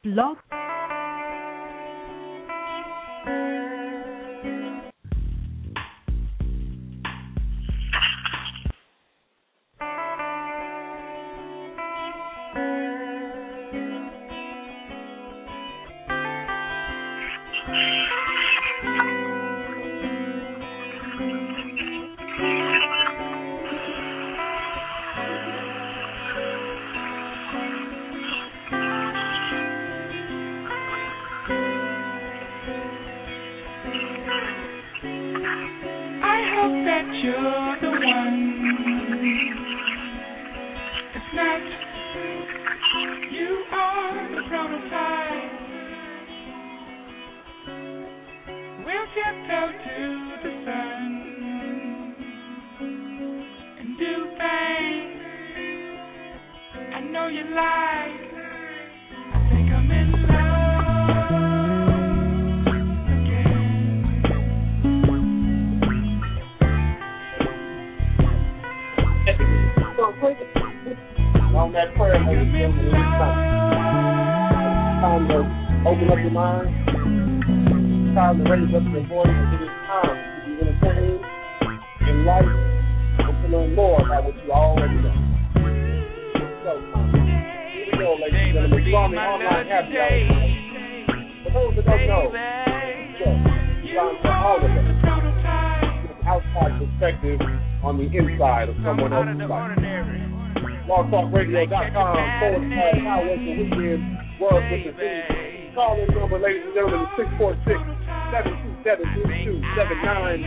Blog. On that prayer, ladies and gentlemen, it's time to open up your mind. It's time to raise up your voice. It is time to be entertained, enlightened, and to learn more about what you already know. So, here we go, ladies and gentlemen. We're on the online happy hour. For those that don't know, it's all of us. An outside perspective on the inside of someone else's life. BlogTalkRadio.com/How was the weekend? World with the city. Call in number, ladies and gentlemen, is 646-727-2279.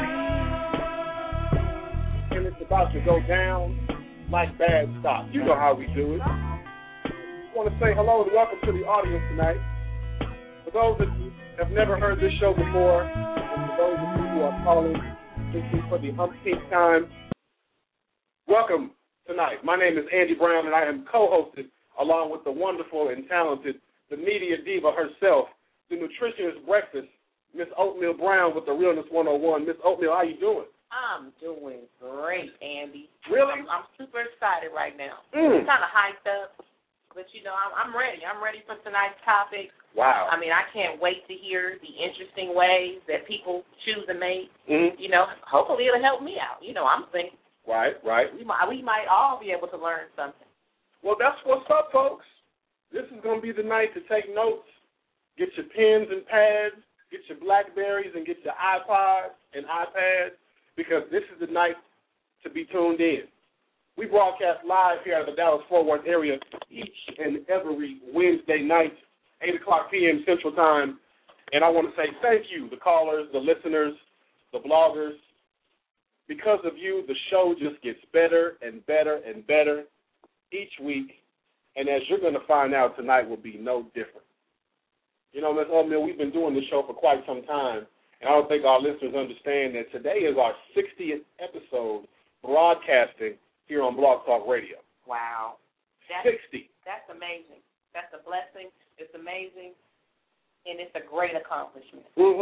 And it's about to go down like bad stock. You know how we do it. I want to say hello and welcome to the audience tonight. For those that have never heard this show before, and for those of you who are calling this is for the umpteenth time, welcome tonight. My name is Andy Brown, and I am co-hosted along with the wonderful and talented, the media diva herself, the nutritionist breakfast, Miss Oatmeal Brown with the Realness 101. Miss Oatmeal, how you doing? I'm doing great, Andy. Really? I'm super excited right now. I'm kind of hyped up, but, you know, I'm ready. I'm ready for tonight's topic. Wow. I mean, I can't wait to hear the interesting ways that people choose to make. You know, hopefully it'll help me out. You know, I'm thinking. Right. We might all be able to learn something. Well, that's what's up, folks. This is going to be the night to take notes, get your pens and pads, get your BlackBerries and get your iPods and iPads, because this is the night to be tuned in. We broadcast live here out of the Dallas-Fort Worth area each and every Wednesday night, 8 o'clock p.m. Central Time. And I want to say thank you, the callers, the listeners, the bloggers. Because of you, the show just gets better and better and better each week. And as you're going to find out, tonight will be no different. You know, Ms. Oatmeal, we've been doing this show for quite some time, and I don't think our listeners understand that today is our 60th episode broadcasting here on Blog Talk Radio. Wow. 60. That's amazing. That's a blessing. It's amazing, and it's a great accomplishment.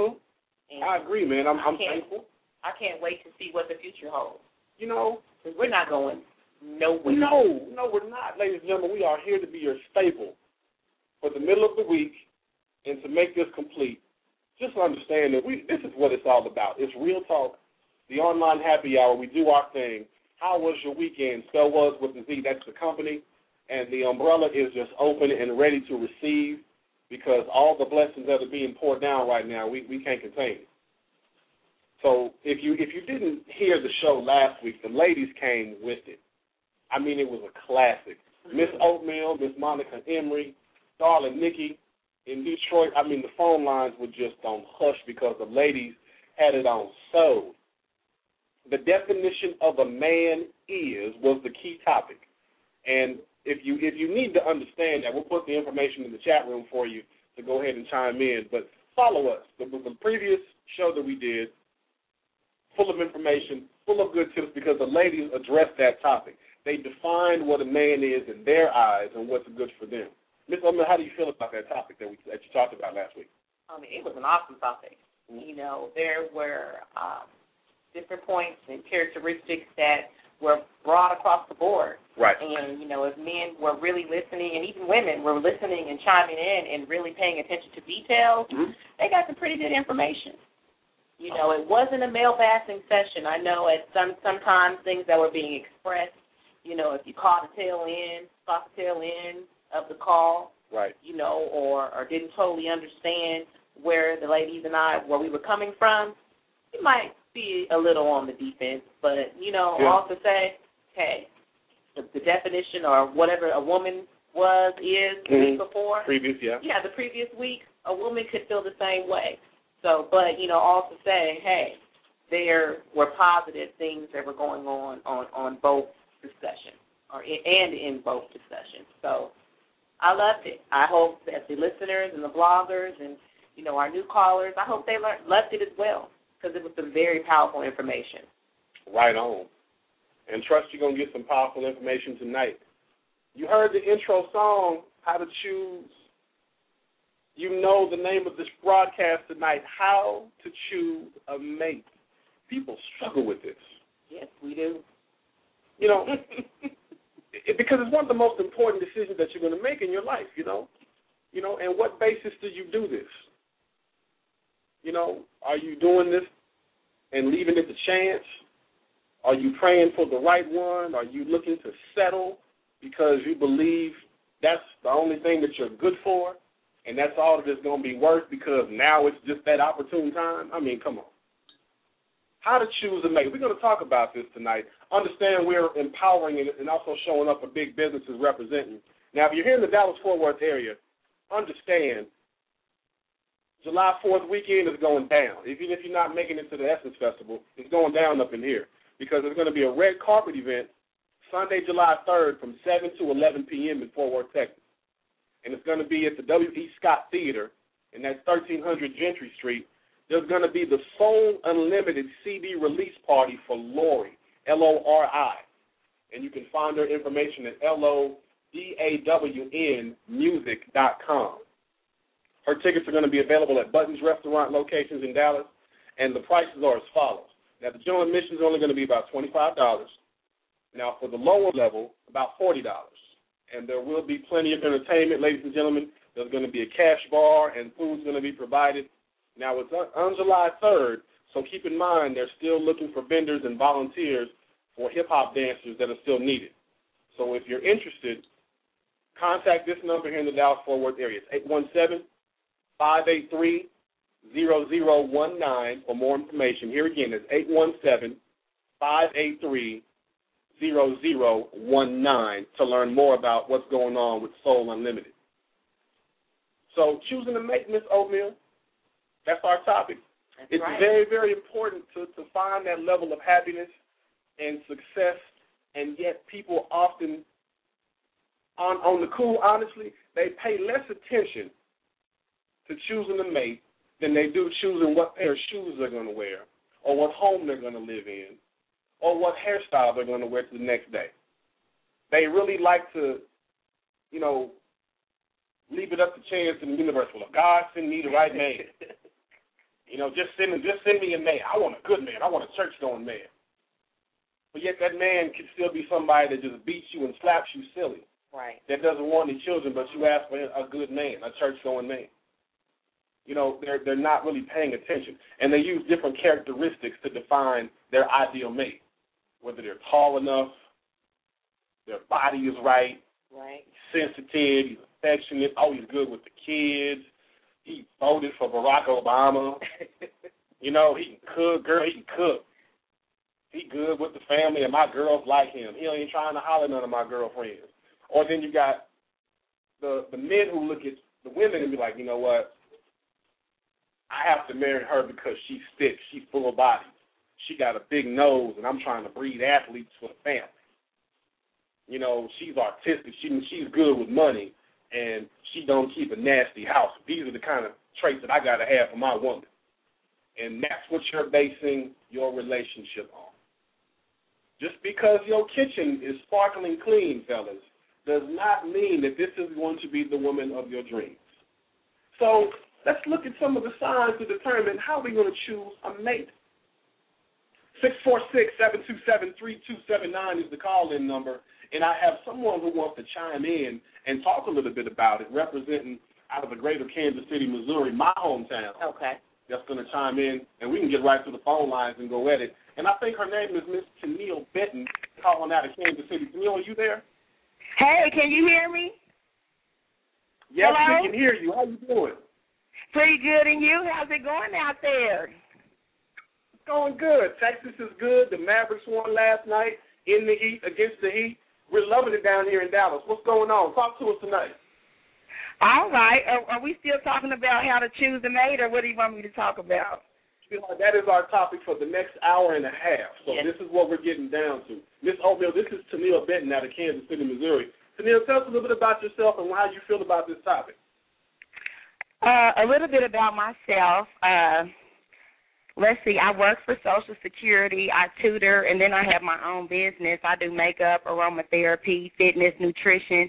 I agree, man. I'm thankful. I can't wait to see what the future holds. You know, because we're not going nowhere. No, we're not. Ladies and gentlemen, we are here to be your staple for the middle of the week, and to make this complete, just understand that this is what it's all about. It's real talk, the online happy hour. We do our thing. How was your weekend? Spell was with the Z. That's the company. And the umbrella is just open and ready to receive, because all the blessings that are being poured down right now, we can't contain it. So if you didn't hear the show last week, the ladies came with it. I mean, it was a classic. Miss Oatmeal, Miss Monica Emery, darling Nikki in Detroit. I mean, the phone lines were just on hush because the ladies had it on so. The definition of a man was the key topic. And if you need to understand that, we'll put the information in the chat room for you to go ahead and chime in. But follow us. The previous show that we did, full of information, full of good tips, because the ladies addressed that topic. They defined what a man is in their eyes and what's good for them. Ms. Oatmeal, how do you feel about that topic that you talked about last week? I mean, it was an awesome topic. You know, there were different points and characteristics that were broad across the board. Right. And, you know, if men were really listening, and even women were listening and chiming in and really paying attention to details, they got some pretty good information. You know, it wasn't a male-bashing session. I know at sometimes things that were being expressed, you know, if you caught the tail end of the call, right, you know, or didn't totally understand where the ladies and I, where we were coming from, you might be a little on the defense. But, you know, also say, hey, the definition or whatever a woman is the week before. The previous week, a woman could feel the same way. So, but, you know, also say, hey, there were positive things that were going on both discussions and in both discussions. So I loved it. I hope that the listeners and the bloggers and, you know, our new callers, I hope they loved it as well, because it was some very powerful information. Right on. And trust you're going to get some powerful information tonight. You heard the intro song, How to Choose. You know the name of this broadcast tonight, How to Choose a Mate. People struggle with this. Yes, we do. You know, because it's one of the most important decisions that you're going to make in your life, you know. You know, and what basis do you do this? You know, are you doing this and leaving it to chance? Are you praying for the right one? Are you looking to settle because you believe that's the only thing that you're good for? And that's all that it's going to be worth because now it's just that opportune time? I mean, come on. How to choose a mate. We're going to talk about this tonight. Understand we're empowering and also showing up for big businesses representing. Now, if you're here in the Dallas-Fort Worth area, understand July 4th weekend is going down. Even if you're not making it to the Essence Festival, it's going down up in here because there's going to be a red carpet event Sunday, July 3rd from 7 to 11 p.m. in Fort Worth, Texas. And it's going to be at the W.E. Scott Theater, and that's 1300 Gentry Street. There's going to be the Soul Unlimited CD release party for Lori, Lori. And you can find her information at LODAWNmusic.com. Her tickets are going to be available at Buttons Restaurant locations in Dallas, and the prices are as follows. Now, the general admission is only going to be about $25. Now, for the lower level, about $40. And there will be plenty of entertainment, ladies and gentlemen. There's going to be a cash bar, and food's going to be provided. Now, it's on July 3rd, so keep in mind they're still looking for vendors and volunteers for hip-hop dancers that are still needed. So if you're interested, contact this number here in the Dallas-Fort Worth area. It's 817-583-0019 for more information. Here again, it's 817-583-0019 to learn more about what's going on with Soul Unlimited. So choosing a mate, Miss Oatmeal, that's our topic. It's right. Very, very important to find that level of happiness and success, and yet people often, on the cool, honestly, they pay less attention to choosing a mate than they do choosing what pair of shoes they're going to wear or what home they're going to live in or what hairstyle they're going to wear to the next day. They really like to, you know, leave it up to chance in the universe. Well, if God send me the right man, you know, just send me a man. I want a good man. I want a church-going man. But yet that man can still be somebody that just beats you and slaps you silly. Right. That doesn't want any children, but you ask for a good man, a church-going man. You know, they're not really paying attention. And they use different characteristics to define their ideal mate, whether they're tall enough, their body is right, sensitive, he's affectionate, oh, he's good with the kids, he voted for Barack Obama. You know, he can cook, girl, he can cook. He good with the family, and my girls like him. He ain't trying to holler none of my girlfriends. Or then you got the men who look at the women and be like, you know what, I have to marry her because she's thick, she's full of body. She got a big nose, and I'm trying to breed athletes for the family. You know, she's artistic. She's good with money, and she don't keep a nasty house. These are the kind of traits that I got to have for my woman. And that's what you're basing your relationship on. Just because your kitchen is sparkling clean, fellas, does not mean that this is going to be the woman of your dreams. So let's look at some of the signs to determine how we're going to choose a mate. 646-727-3279 is the call-in number, and I have someone who wants to chime in and talk a little bit about it, representing out of the greater Kansas City, Missouri, my hometown. Okay. That's going to chime in, and we can get right to the phone lines and go at it. And I think her name is Miss Tennille Benton, calling out of Kansas City. Tennille, are you there? Hey, can you hear me? Yes, Hello? we can hear you. How you doing? Pretty good, and you? How's it going out there? It's going good. Texas is good. The Mavericks won last night in the Heat, against the Heat. We're loving it down here in Dallas. What's going on? Talk to us tonight. All right. Are we still talking about how to choose a mate, or what do you want me to talk about? That is our topic for the next hour and a half. So Yes. This is what we're getting down to. Miss Oatmeal, this is Tennille Benton out of Kansas City, Missouri. Tennille, tell us a little bit about yourself and how you feel about this topic. A little bit about myself. Let's see. I work for Social Security. I tutor, and then I have my own business. I do makeup, aromatherapy, fitness, nutrition.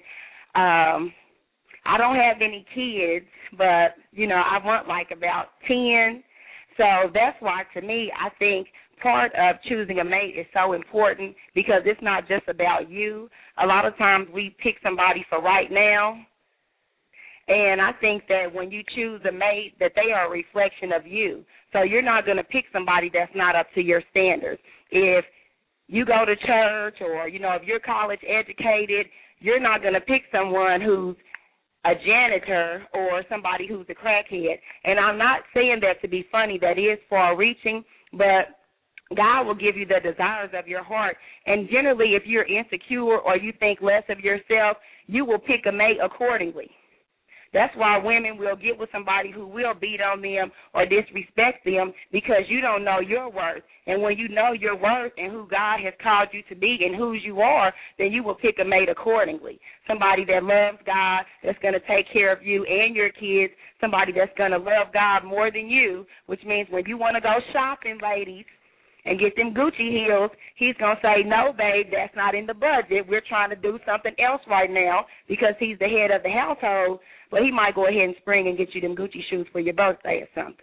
I don't have any kids, but, I want like about 10. So that's why, to me, I think part of choosing a mate is so important because it's not just about you. A lot of times we pick somebody for right now, and I think that when you choose a mate, that they are a reflection of you. So you're not going to pick somebody that's not up to your standards. If you go to church or, if you're college educated, you're not going to pick someone who's a janitor or somebody who's a crackhead. And I'm not saying that to be funny. That is far-reaching, but God will give you the desires of your heart. And generally, if you're insecure or you think less of yourself, you will pick a mate accordingly. That's why women will get with somebody who will beat on them or disrespect them because you don't know your worth. And when you know your worth and who God has called you to be and who you are, then you will pick a mate accordingly. Somebody that loves God, that's going to take care of you and your kids, somebody that's going to love God more than you, which means when you want to go shopping, ladies, and get them Gucci heels, he's going to say, no, babe, that's not in the budget. We're trying to do something else right now because he's the head of the household, but he might go ahead and spring and get you them Gucci shoes for your birthday or something.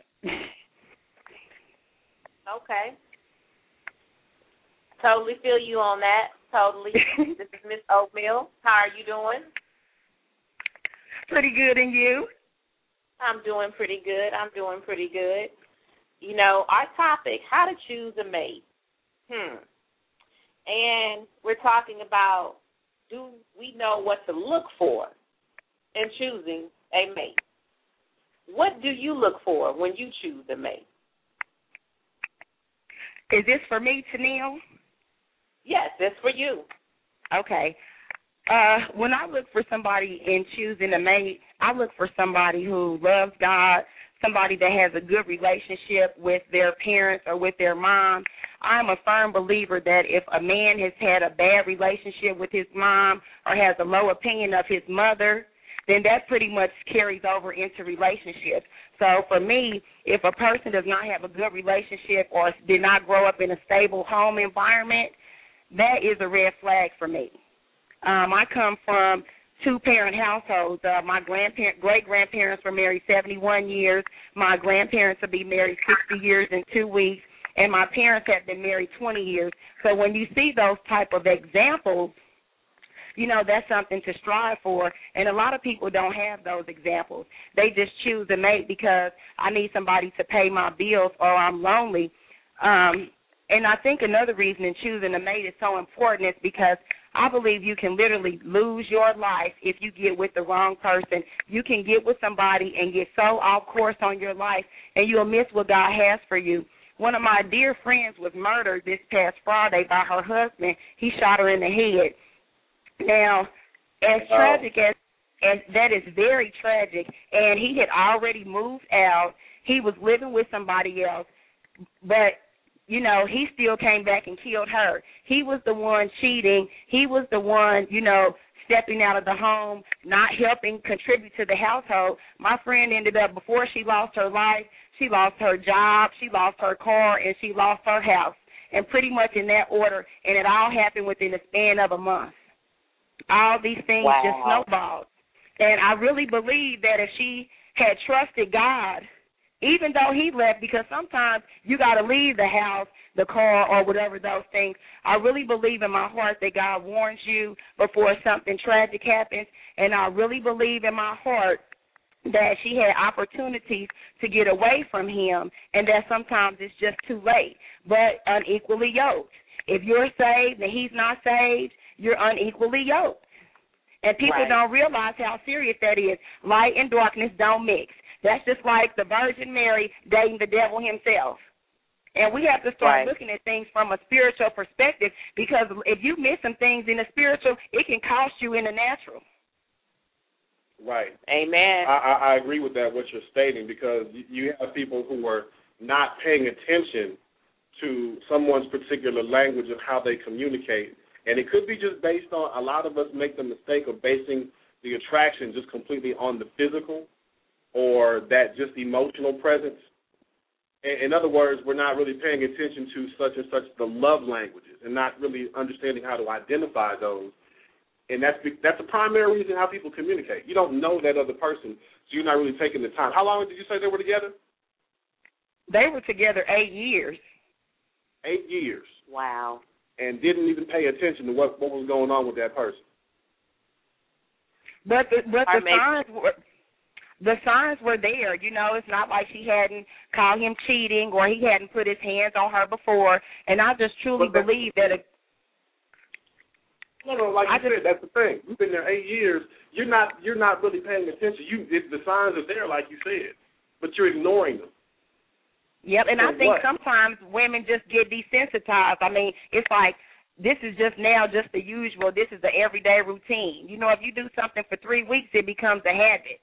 Okay. Totally feel you on that. Totally. This is Miss Oatmeal. How are you doing? Pretty good, and you? I'm doing pretty good. Our topic, how to choose a mate. And we're talking about, do we know what to look for in choosing a mate? What do you look for when you choose a mate? Is this for me, Tennille? Yes, it's for you. Okay. When I look for somebody in choosing a mate, I look for somebody who loves God, somebody that has a good relationship with their parents or with their mom. I'm a firm believer that if a man has had a bad relationship with his mom or has a low opinion of his mother, then that pretty much carries over into relationships. So for me, if a person does not have a good relationship or did not grow up in a stable home environment, that is a red flag for me. I come from two-parent households. My great-grandparents were married 71 years. My grandparents will be married 60 years in 2 weeks, and my parents have been married 20 years. So when you see those type of examples, that's something to strive for, and a lot of people don't have those examples. They just choose a mate because I need somebody to pay my bills or I'm lonely. And I think another reason in choosing a mate is so important is because I believe you can literally lose your life if you get with the wrong person. You can get with somebody and get so off course on your life, and you'll miss what God has for you. One of my dear friends was murdered this past Friday by her husband. He shot her in the head. Now, as tragic as that is very tragic, and he had already moved out. He was living with somebody else, but he still came back and killed her. He was the one cheating. He was the one, stepping out of the home, not helping contribute to the household. My friend ended up, before she lost her life, she lost her job, she lost her car, and she lost her house, and pretty much in that order, and it all happened within the span of a month. All these things just snowballed. And I really believe that if she had trusted God even though he left, because sometimes you got to leave the house, the car, or whatever those things. I really believe in my heart that God warns you before something tragic happens, and I really believe in my heart that she had opportunities to get away from him, and that sometimes it's just too late, but unequally yoked. If you're saved and he's not saved, you're unequally yoked. And people don't realize how serious that is. Light and darkness don't mix. That's just like the Virgin Mary dating the devil himself. And we have to start looking at things from a spiritual perspective, because if you miss some things in the spiritual, it can cost you in the natural. Right. Amen. I agree with that, what you're stating, because you have people who are not paying attention to someone's particular language of how they communicate. And it could be just based on, a lot of us make the mistake of basing the attraction just completely on the physical or that just emotional presence. In other words, we're not really paying attention to such and such the love languages and not really understanding how to identify those. And that's the primary reason how people communicate. You don't know that other person, so you're not really taking the time. How long did you say they were together? They were together 8 years. 8 years. Wow. And didn't even pay attention to what was going on with that person. But the signs were there. You know, it's not like she hadn't called him cheating or he hadn't put his hands on her before. And I just truly believe that like you said, that's the thing. You've been there 8 years. You're not really paying attention. The signs are there, like you said, but you're ignoring them. Yep, and I think sometimes women just get desensitized. I mean, it's like this is just now just the usual. This is the everyday routine. You know, if you do something for 3 weeks, it becomes a habit.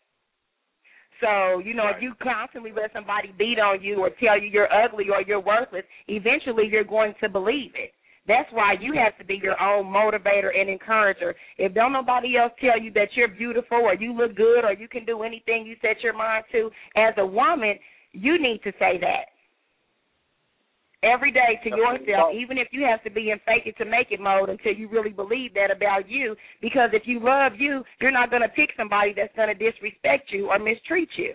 So, you know, if you constantly let somebody beat on you or tell you you're ugly or you're worthless, eventually you're going to believe it. That's why you have to be your own motivator and encourager. If don't nobody else tell you that you're beautiful or you look good or you can do anything you set your mind to, as a woman, you need to say that every day to yourself, even if you have to be in fake it to make it mode until you really believe that about you. Because if you love you, you're not going to pick somebody that's going to disrespect you or mistreat you.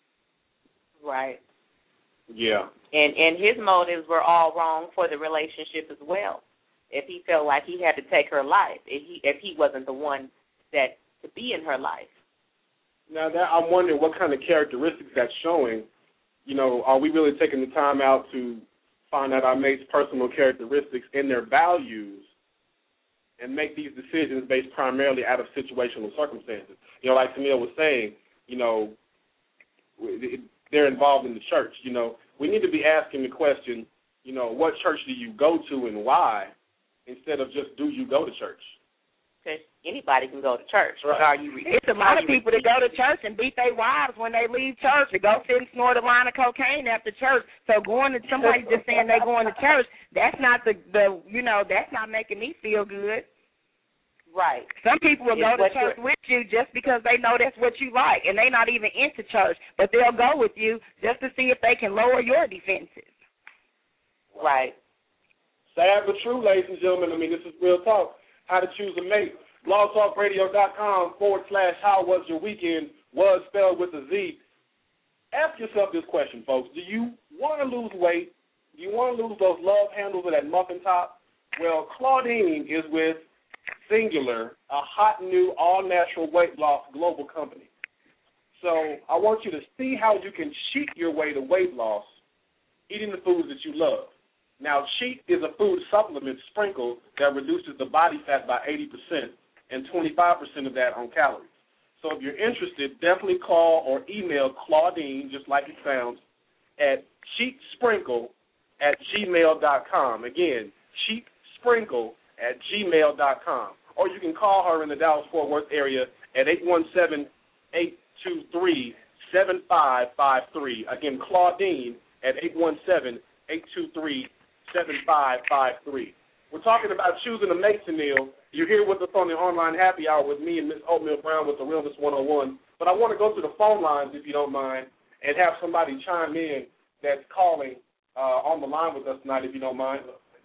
Right. Yeah. And his motives were all wrong for the relationship as well. If he felt like he had to take her life, if he wasn't the one that to be in her life. Now, I'm wondering what kind of characteristics that's showing. You know, are we really taking the time out to find out our mate's personal characteristics and their values and make these decisions based primarily out of situational circumstances? You know, like Tamil was saying, you know, they're involved in the church. You know, we need to be asking the question, you know, what church do you go to and why, instead of just do you go to church? Because anybody can go to church. Right. It's a lot of people that go to church and beat their wives when they leave church, to go sit and snort a line of cocaine after church. So going to somebody just saying they're going to church, that's not the you know, that's not making me feel good. Right. Some people will go to church with you just because they know that's what you like, and they're not even into church, but they'll go with you just to see if they can lower your defenses. Right. Sad but true, ladies and gentlemen. I mean, this is real talk. How to choose a mate. blogtalkradio.com/how was your weekend, was spelled with a Z. Ask yourself this question, folks. Do you want to lose weight? Do you want to lose those love handles or that muffin top? Well, Claudine is with Singular, a hot new all-natural weight loss global company. So I want you to see how you can cheat your way to weight loss eating the foods that you love. Now, cheat is a food supplement sprinkle that reduces the body fat by 80% and 25% of that on calories. So if you're interested, definitely call or email Claudine, just like it sounds, at cheatsprinkle@gmail.com. Again, cheatsprinkle@gmail.com. Or you can call her in the Dallas-Fort Worth area at 817-823-7553. Again, Claudine at 817-823-7553. We're talking about choosing a mate, Neil. You're here with us on the online happy hour with me and Ms. Oatmeal Brown with the Realness 101. But I want to go to the phone lines, if you don't mind, and have somebody chime in that's calling on the line with us tonight, if you don't mind.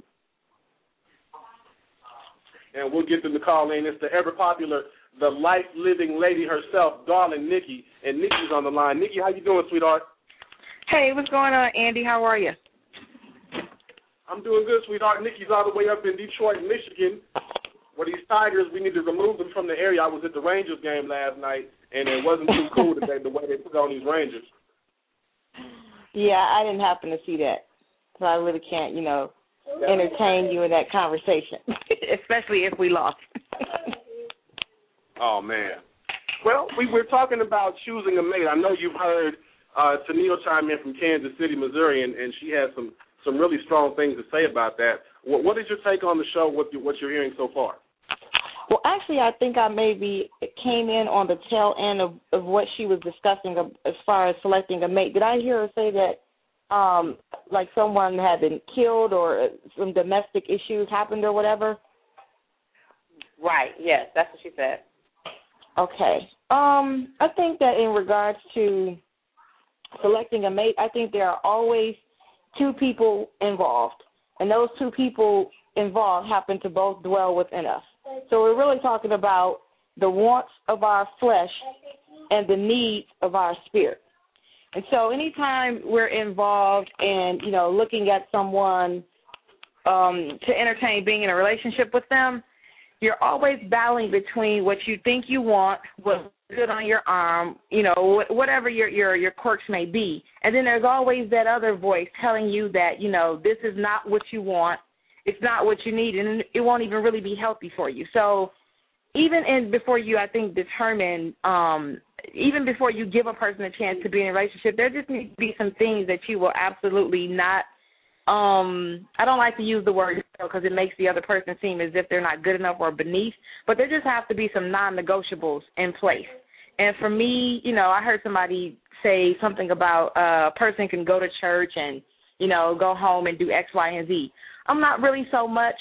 And we'll get them to call in. It's the ever-popular, the life-living lady herself, darling Nikki. And Nikki's on the line. Nikki, how you doing, sweetheart? Hey, what's going on, Andy? How are you? I'm doing good, sweetheart. Nikki's all the way up in Detroit, Michigan, where these Tigers, we need to remove them from the area. I was at the Rangers game last night, and it wasn't too cool the way they put on these Rangers. Yeah, I didn't happen to see that, so I really can't, entertain you in that conversation, especially if we lost. Oh, man. Well, we're talking about choosing a mate. I know you've heard Tennille chime in from Kansas City, Missouri, and she has some really strong things to say about that. What is your take on the show, what you're hearing so far? Well, actually, I think I maybe came in on the tail end of what she was discussing as far as selecting a mate. Did I hear her say that, like someone had been killed or some domestic issues happened or whatever? Right, yes, that's what she said. Okay. I think that in regards to selecting a mate, I think there are always two people involved, and those two people involved happen to both dwell within us. So we're really talking about the wants of our flesh and the needs of our spirit. And so anytime we're involved in, looking at someone to entertain being in a relationship with them, you're always battling between what you think you want, what's good on your arm, whatever your quirks may be. And then there's always that other voice telling you that, this is not what you want. It's not what you need, and it won't even really be healthy for you. So even before you, I think, determine, even before you give a person a chance to be in a relationship, there just needs to be some things that you will absolutely not, I don't like to use the word because it makes the other person seem as if they're not good enough or beneath, but there just have to be some non-negotiables in place. And for me, I heard somebody say something about a person can go to church and, go home and do X, Y, and Z. I'm not really so much,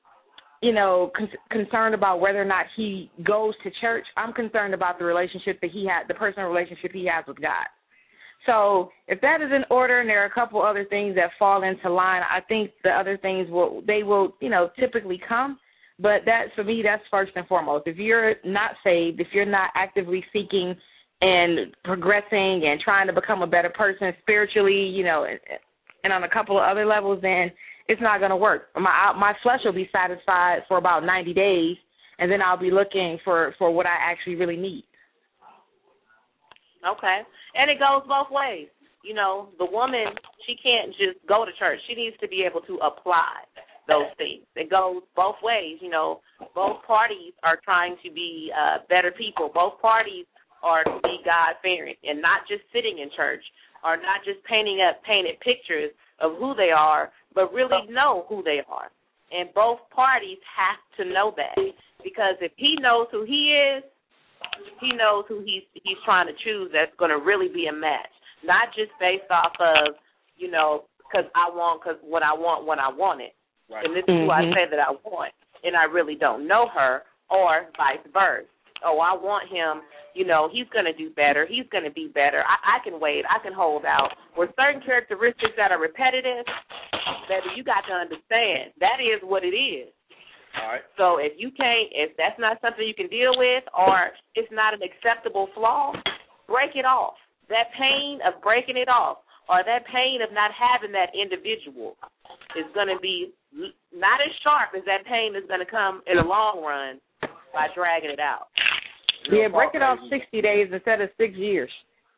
concerned about whether or not he goes to church. I'm concerned about the relationship that he had, the personal relationship he has with God. So if that is in order and there are a couple other things that fall into line, I think the other things will typically come. But that, for me, that's first and foremost. If you're not saved, if you're not actively seeking and progressing and trying to become a better person spiritually, and on a couple of other levels, then it's not going to work. My flesh will be satisfied for about 90 days, and then I'll be looking for what I actually really need. Okay. And it goes both ways. The woman, she can't just go to church. She needs to be able to apply those things. It goes both ways. Both parties are trying to be better people. Both parties are to be God-fearing and not just sitting in church or not just painted pictures of who they are, but really know who they are. And both parties have to know that, because if he knows who he is, he knows who he's trying to choose that's going to really be a match, not just based off of, because what I want it. Right. And this is who I say that I want, and I really don't know her, or vice versa. Oh, I want him, he's going to do better. He's going to be better. I can wait. I can hold out. With certain characteristics that are repetitive, baby, you got to understand that is what it is. All right. So if that's not something you can deal with, or it's not an acceptable flaw, break it off. That pain of breaking it off, or that pain of not having that individual, is going to be not as sharp as that pain is going to come in the long run by dragging it out. Yeah, break it off 60 days instead of 6 years.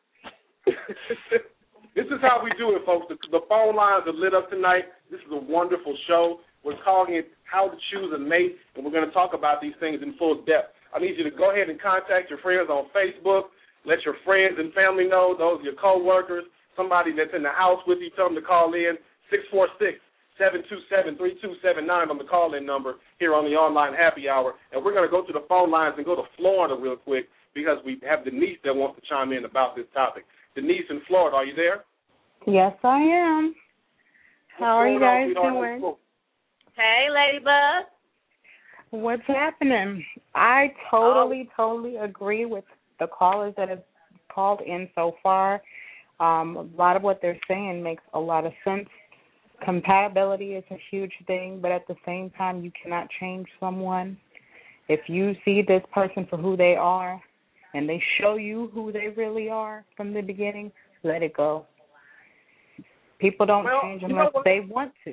This is how we do it, folks. The phone lines are lit up tonight. This is a wonderful show. We're calling it How to Choose a Mate, and we're going to talk about these things in full depth. I need you to go ahead and contact your friends on Facebook. Let your friends and family know, those your coworkers, somebody that's in the house with you, tell them to call in, 646-727-3279 on the call-in number here on the Online Happy Hour. And we're going to go to the phone lines and go to Florida real quick, because we have Denise that wants to chime in about this topic. Denise in Florida, are you there? Yes, I am. How are you guys doing? Hey, Ladybug. What's happening? I totally agree with the callers that have called in so far. A lot of what they're saying makes a lot of sense. Compatibility is a huge thing, but at the same time, you cannot change someone. If you see this person for who they are and they show you who they really are from the beginning, let it go. People don't change unless they want to.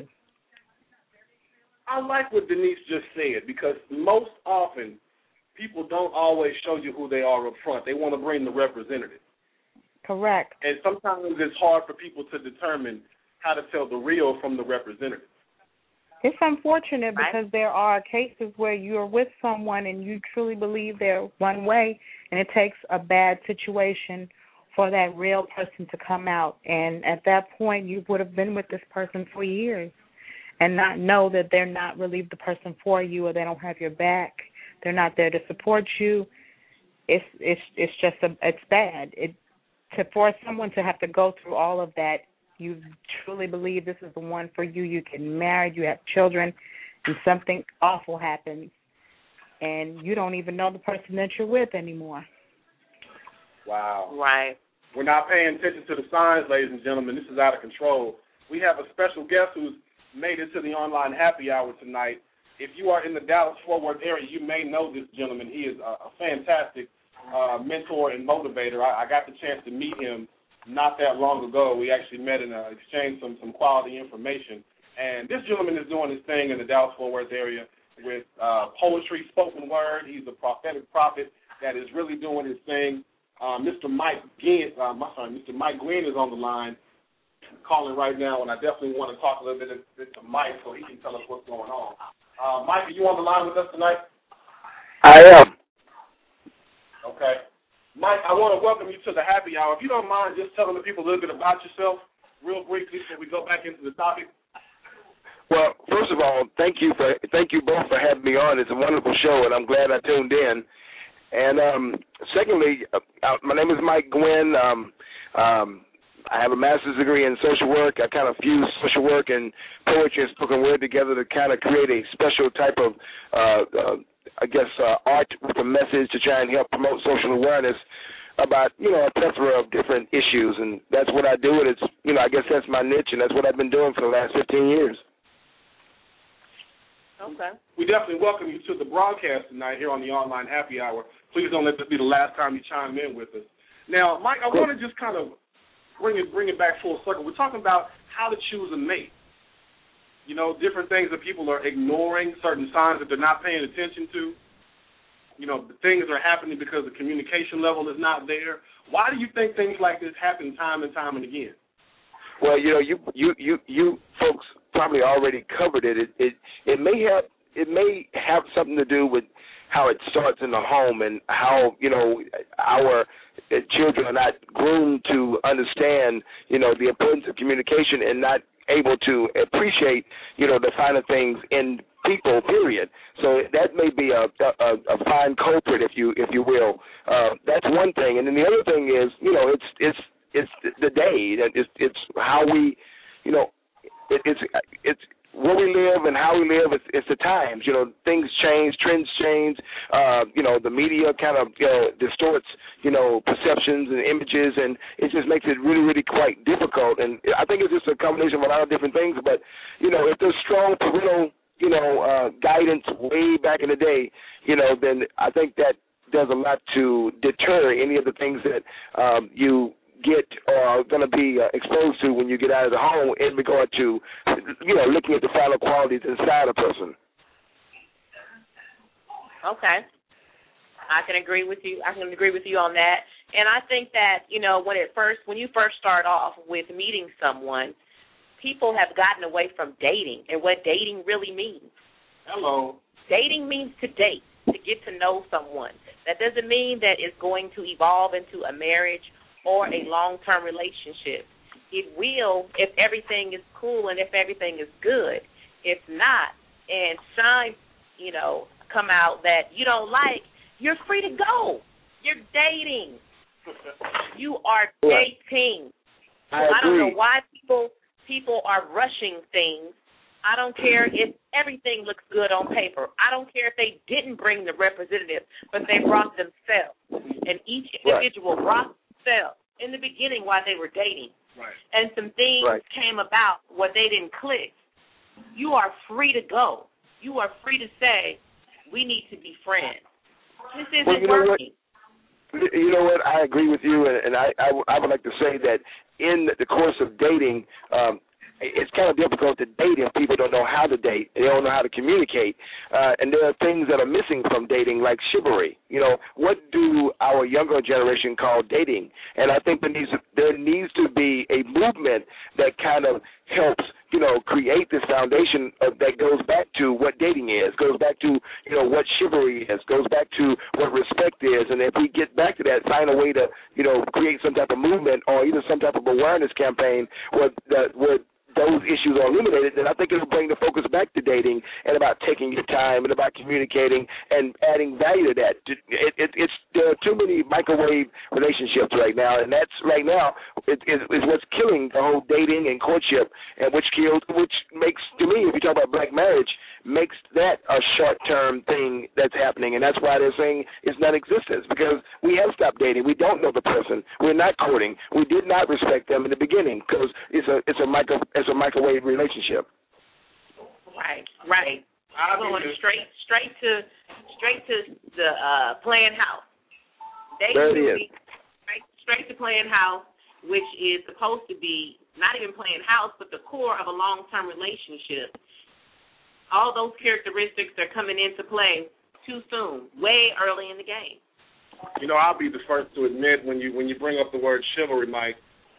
I like what Denise just said, because most often people don't always show you who they are up front. They want to bring the representative. Correct. And sometimes it's hard for people to determine how to tell the real from the representative. It's unfortunate because there are cases where you're with someone and you truly believe they're one way, and it takes a bad situation for that real person to come out. And at that point, you would have been with this person for years and not know that they're not really the person for you, or they don't have your back. They're not there to support you. It's bad. To force someone to have to go through all of that, you truly believe this is the one for you. You get married, you have children, and something awful happens, and you don't even know the person that you're with anymore. Wow. Right. We're not paying attention to the signs, ladies and gentlemen. This is out of control. We have a special guest who's made it to the online happy hour tonight. If you are in the Dallas-Fort Worth area, you may know this gentleman. He is a fantastic mentor and motivator. I got the chance to meet him not that long ago. We actually met and exchanged some quality information. And this gentleman is doing his thing in the Dallas-Fort Worth area with poetry, spoken word. He's a prophetic prophet that is really doing his thing. Mr. Mike Gwynn is on the line, calling right now, and I definitely want to talk a little bit to Mike so he can tell us what's going on. Mike, are you on the line with us tonight? I am. Okay. Mike, I want to welcome you to the happy hour. If you don't mind just telling the people a little bit about yourself real briefly before we go back into the topic. Well, first of all, thank you both for having me on. It's a wonderful show, and I'm glad I tuned in. And secondly, my name is Mike Gwynn. I have a master's degree in social work. I kind of fuse social work and poetry and spoken word together to kind of create a special type of, art with a message to try and help promote social awareness about, a plethora of different issues. And that's what I do, and it's, I guess that's my niche, and that's what I've been doing for the last 15 years. Okay. We definitely welcome you to the broadcast tonight here on the Online Happy Hour. Please don't let this be the last time you chime in with us. Now, Mike, I want to just kind of bring it back full circle. We're talking about how to choose a mate. Different things that people are ignoring, certain signs that they're not paying attention to. The things are happening because the communication level is not there. Why do you think things like this happen time and time and again? Well, you folks probably already covered it. It may have something to do with how it starts in the home and how our children are not groomed to understand the importance of communication and not able to appreciate the finer things in people, period. So that may be a fine culprit, if you will. That's one thing, and then the other thing is it's the day. It's how we, it's where we live and how we live. It's the times. Things change, trends change. The media kind of distorts perceptions and images, and it just makes it really, really quite difficult. And I think it's just a combination of a lot of different things. But if there's strong parental guidance way back in the day, then I think that does a lot to deter any of the things that you get or are going to be exposed to when you get out of the home in regard to, looking at the finer qualities inside a person. Okay. I can agree with you. On that. And I think that, when you first start off with meeting someone, people have gotten away from dating and what dating really means. Hello. Dating means to date, to get to know someone. That doesn't mean that it's going to evolve into a marriage or a long-term relationship. It will if everything is cool and if everything is good. If not, and signs, come out that you don't like, you're free to go. You're dating. You are dating. So I don't know why people are rushing things. I don't care if everything looks good on paper. I don't care if they didn't bring the representative, but they brought themselves. And each individual brought themselves in the beginning while they were dating. Right. And some things came about where they didn't click. You are free to go. You are free to say, we need to be friends. This isn't working. You know what? I agree with you, and I would like to say that in the course of dating, it's kind of difficult to date if people don't know how to date. They don't know how to communicate. And there are things that are missing from dating, like chivalry. You know, what do our younger generation call dating? And I think there needs to be a movement that kind of helps, you know, create this foundation that goes back to what dating is, goes back to, you know, what chivalry is, goes back to what respect is. And if we get back to that, find a way to, you know, create some type of movement or even some type of awareness campaign where those issues are eliminated, then I think it'll bring the focus back to dating and about taking your time and about communicating and adding value to that. There are too many microwave relationships right now, and that's right now is what's killing the whole dating and courtship, and which makes, to me, if you talk about black marriage, makes that a short-term thing that's happening, and that's why they're saying it's non-existent, because we have stopped dating. We don't know the person. We're not courting. We did not respect them in the beginning because it's a microwave relationship. Right. I'm going straight to the playing house. There it is. Straight to playing house, which is supposed to be not even playing house, but the core of a long-term relationship. All those characteristics are coming into play too soon, way early in the game. You know, I'll be the first to admit when you bring up the word chivalry, Mike,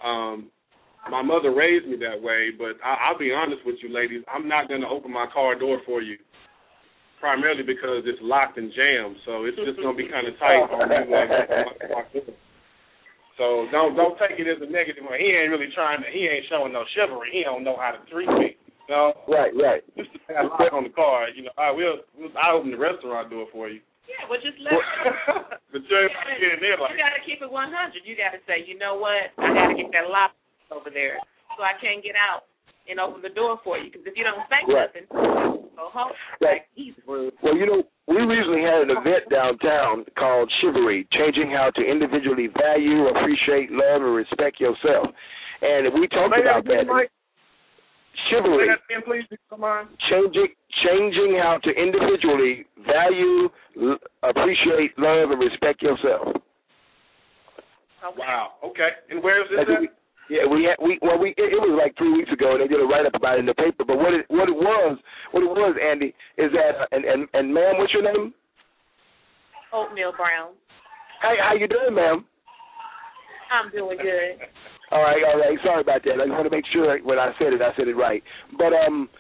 my mother raised me that way, but I'll be honest with you, ladies, I'm not going to open my car door for you, primarily because it's locked and jammed, so it's just going to be kind of tight on me when I open my door. So don't take it as a negative. He ain't showing no chivalry. He don't know how to treat me. No. Right. Just to have a lock on the car, you know, I'll open the restaurant door for you. Yeah, well, just let But you got to keep it 100. You got to say, you know what, I got to get that lock over there so I can't get out and open the door for you. Because if you don't say nothing, go home. Right. He's rude. Well, you know, we recently had an event downtown called Chivalry, changing how to individually value, appreciate, love, and respect yourself. And we talked about that. Chivalry. Say that again, please, if you don't mind. Changing how to individually value, appreciate, love, and respect yourself. Okay. Wow. Okay. And where is this at? It was like 3 weeks ago, and they did a write-up about it in the paper. But what it was, Andy, is that and ma'am, what's your name? Oatmeal Brown. Hey, how you doing, ma'am? I'm doing good. All right. Sorry about that. I just want to make sure when I said it right. But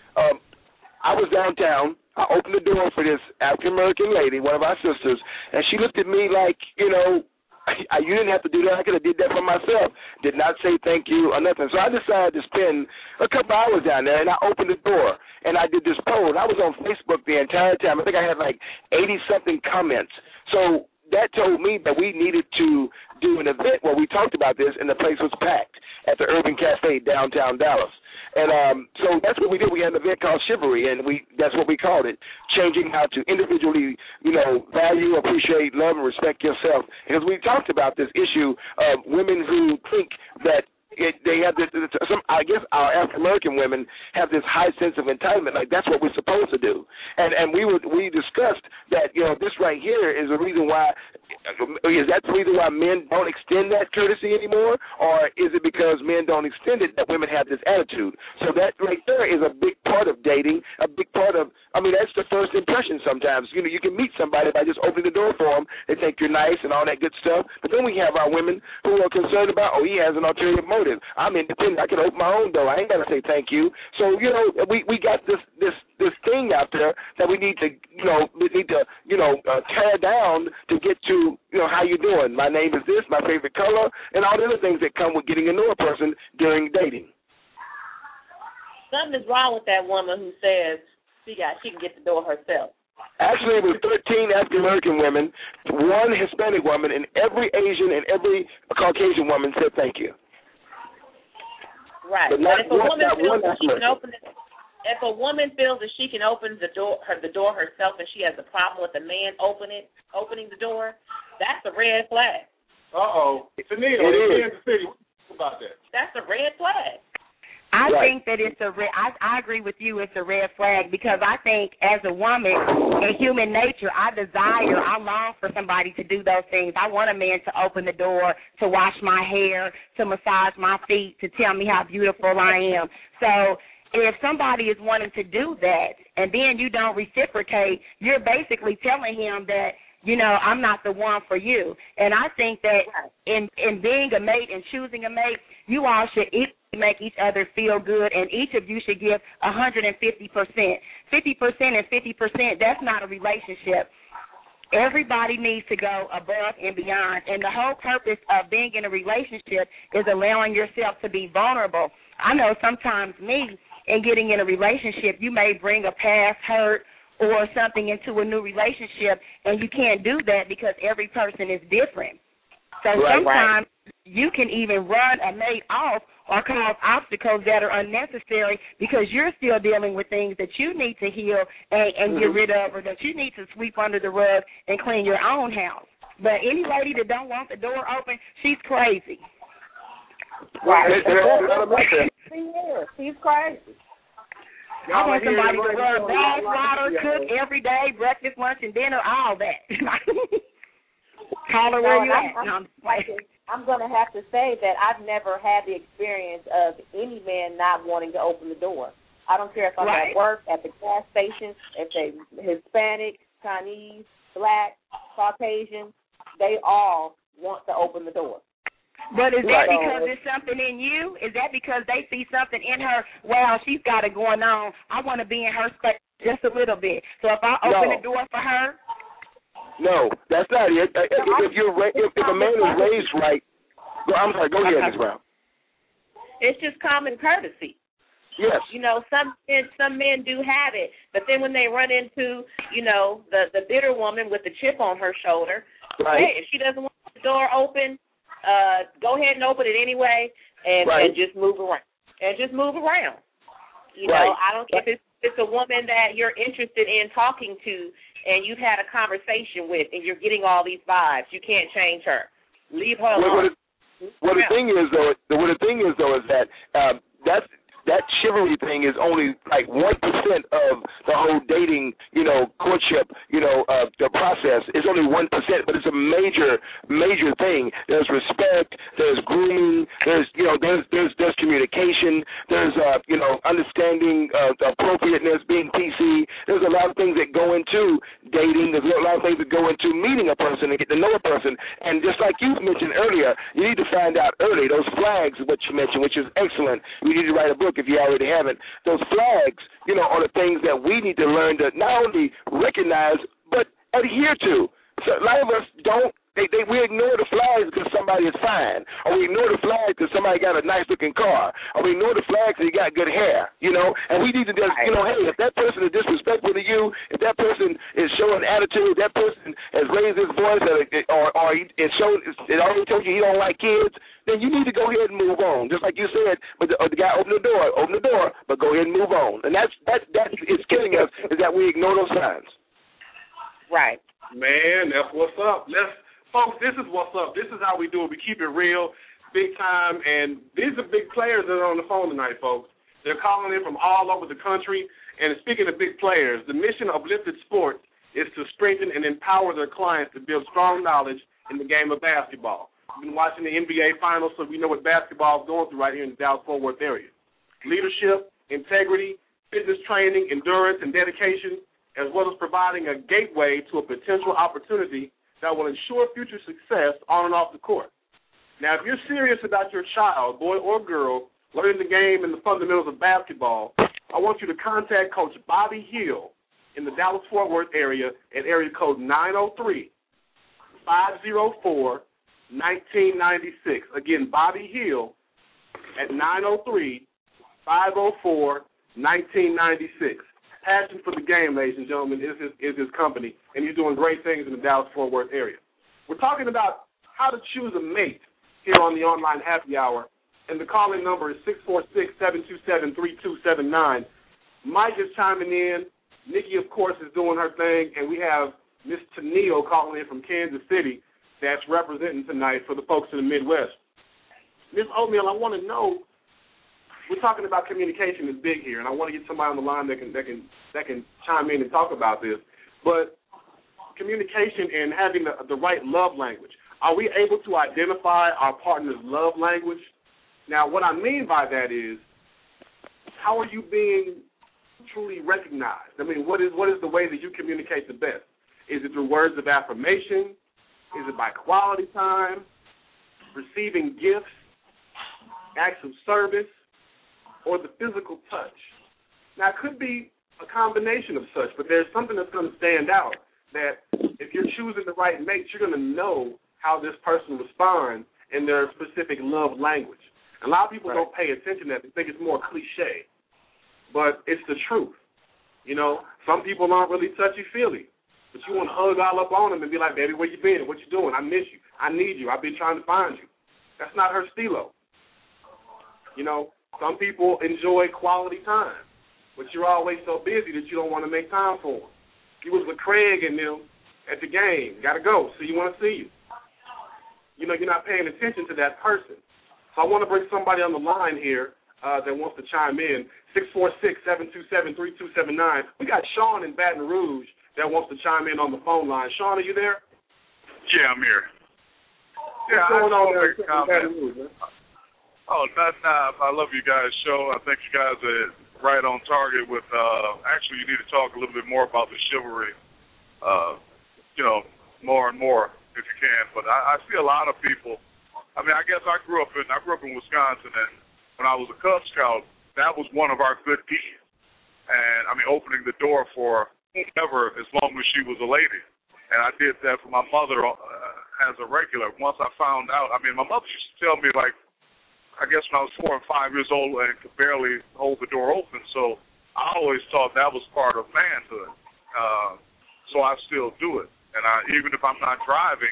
I was downtown. I opened the door for this African-American lady, one of our sisters, and she looked at me like, you know, you didn't have to do that. I could have did that for myself. Did not say thank you or nothing. So I decided to spend a couple hours down there, and I opened the door, and I did this poll. I was on Facebook the entire time. I think I had like 80-something comments. So that told me that we needed to do an event where we talked about this, and the place was packed at the Urban Cafe downtown Dallas. And so that's what we did. We had an event called Chivalry, and that's what we called it, changing how to individually, you know, value, appreciate, love, and respect yourself. Because we talked about this issue of women who think that they have this. I guess our African American women have this high sense of entitlement, like that's what we're supposed to do. And we discussed that, you know, this right here is the reason why. Is that the reason why men don't extend that courtesy anymore, or is it because men don't extend it that women have this attitude? So that right there is a big part of dating, a big part of. I mean, that's the first impression. Sometimes, you know, you can meet somebody by just opening the door for them. They think you're nice and all that good stuff. But then we have our women who are concerned about, he has an ulterior motive. I'm independent. I can open my own door. I ain't got to say thank you. So, you know, we got this thing out there that we need to tear down to get to, you know, how you doing? My name is this, my favorite color, and all the other things that come with getting to know a person during dating. Something is wrong with that woman who says she can get the door herself. Actually, it was 13 African-American women, one Hispanic woman, and every Asian and every Caucasian woman said thank you. Right. But if a woman feels that she can open it, if a woman feels that she can open the door herself, and she has a problem with a man opening the door, that's a red flag. Tanita, in Kansas City, what about that? That's a red flag. I think that that it's I agree with you. It's a red flag because I think as a woman, in human nature, I long for somebody to do those things. I want a man to open the door, to wash my hair, to massage my feet, to tell me how beautiful I am. So if somebody is wanting to do that and then you don't reciprocate, you're basically telling him that, I'm not the one for you. And I think that in being a mate and choosing a mate, you all should make each other feel good, and each of you should give 150%. 50% and 50%, that's not a relationship. Everybody needs to go above and beyond, and the whole purpose of being in a relationship is allowing yourself to be vulnerable. I know sometimes in getting in a relationship, you may bring a past hurt or something into a new relationship, and you can't do that because every person is different. So sometimes you can even run a mate off or cause obstacles that are unnecessary because you're still dealing with things that you need to heal and get rid of, or that you need to sweep under the rug and clean your own house. But any lady that don't want the door open, she's crazy. Right. She's crazy. I want somebody to run bath, water, cook every day, breakfast, lunch, and dinner, all that. Call her where you at. I'm going to have to say that I've never had the experience of any man not wanting to open the door. I don't care if I'm at work, at the gas station, if they're Hispanic, Chinese, Black, Caucasian, they all want to open the door. But is that because there's something in you? Is that because they see something in her? Wow, she's got it going on. I want to be in her space just a little bit. So if I open the door for her? No, that's not it. If a man is raised right, I'm sorry, go ahead, Ms. Brown. It's just common courtesy. Yes. Some men do have it, but then when they run into, the bitter woman with the chip on her shoulder, hey, if she doesn't want the door open, go ahead and open it anyway, and just move around. I don't care if it's a woman that you're interested in talking to, and you've had a conversation with, and you're getting all these vibes. You can't change her. Leave her alone. The thing is though, is that that chivalry thing is only like 1% of the whole dating, courtship, the process. It's only 1%, but it's a major thing. There's respect, there's grooming, there's communication, there's understanding, appropriateness, being PC. There's a lot of things that go into dating. There's a lot of things that go into meeting a person and get to know a person. And just like you mentioned earlier, you need to find out early those flags, what you mentioned, which is excellent. You need to write a book if you already haven't. Those flags, are the things that we need to learn to not only recognize but adhere to. So a lot of us don't. We ignore the flags because somebody is fine, or we ignore the flags because somebody got a nice-looking car, or we ignore the flags because he got good hair, And we need to just, hey, if that person is disrespectful to you, if that person is showing attitude, that person has raised his voice, or it already told you he don't like kids, then you need to go ahead and move on. Just like you said, but the guy open the door, but go ahead and move on. And that's it's killing us, is that we ignore those signs. Right. Man, that's what's up. Folks, this is what's up. This is how we do it. We keep it real, big time, and these are big players that are on the phone tonight, folks. They're calling in from all over the country, and speaking of big players, the mission of Lifted Sports is to strengthen and empower their clients to build strong knowledge in the game of basketball. We've been watching the NBA Finals, so we know what basketball is going through right here in the Dallas-Fort Worth area. Leadership, integrity, fitness training, endurance, and dedication, as well as providing a gateway to a potential opportunity that will ensure future success on and off the court. Now, if you're serious about your child, boy or girl, learning the game and the fundamentals of basketball, I want you to contact Coach Bobby Hill in the Dallas-Fort Worth area at area code 903-504-1996. Again, Bobby Hill at 903-504-1996. Passion for the game, ladies and gentlemen, is his company, and he's doing great things in the Dallas-Fort Worth area. We're talking about how to choose a mate here on the Online Happy Hour, and the call-in number is 646-727-3279. Mike is chiming in. Nikki, of course, is doing her thing, and we have Miss Tennille calling in from Kansas City that's representing tonight for the folks in the Midwest. Miss Oatmeal, I want to know, we're talking about communication is big here, and I want to get somebody on the line that can chime in and talk about this. But communication and having the right love language. Are we able to identify our partner's love language? Now, what I mean by that is, how are you being truly recognized? I mean, what is the way that you communicate the best? Is it through words of affirmation? Is it by quality time? Receiving gifts? Acts of service? Or the physical touch? Now, it could be a combination of such, but there's something that's going to stand out, that if you're choosing the right mate, you're going to know how this person responds in their specific love language. A lot of people don't pay attention to that. They think it's more cliche, but it's the truth. You know, some people aren't really touchy-feely, but you want to hug all up on them and be like, baby, where you been? What you doing? I miss you. I need you. I've been trying to find you. That's not her stilo. You know, some people enjoy quality time, but you're always so busy that you don't want to make time for them. You was with Craig and them at the game. Got to go. So you want to see you. You know, you're not paying attention to that person. So I want to bring somebody on the line here that wants to chime in. 646-727-3279. We got Sean in Baton Rouge that wants to chime in on the phone line. Sean, are you there? Yeah, I'm here. What's going on there in Baton Rouge, man? Oh, I love you guys' show. I think you guys are right on target with, actually, you need to talk a little bit more about the chivalry, you know, more and more if you can. But I see a lot of people. I mean, I guess I grew up in Wisconsin, and when I was a Cub Scout, that was one of our good deeds. And, I mean, opening the door for whoever as long as she was a lady. And I did that for my mother as a regular. Once I found out, I mean, my mother used to tell me, like, I guess when I was 4 and 5 years old and could barely hold the door open. So I always thought that was part of manhood. So I still do it. And even if I'm not driving,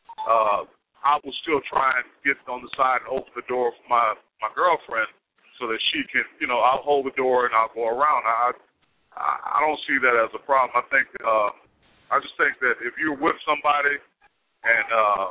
I will still try and get on the side and open the door for my girlfriend so that she can, you know, I'll hold the door and I'll go around. I don't see that as a problem. I just think that if you're with somebody and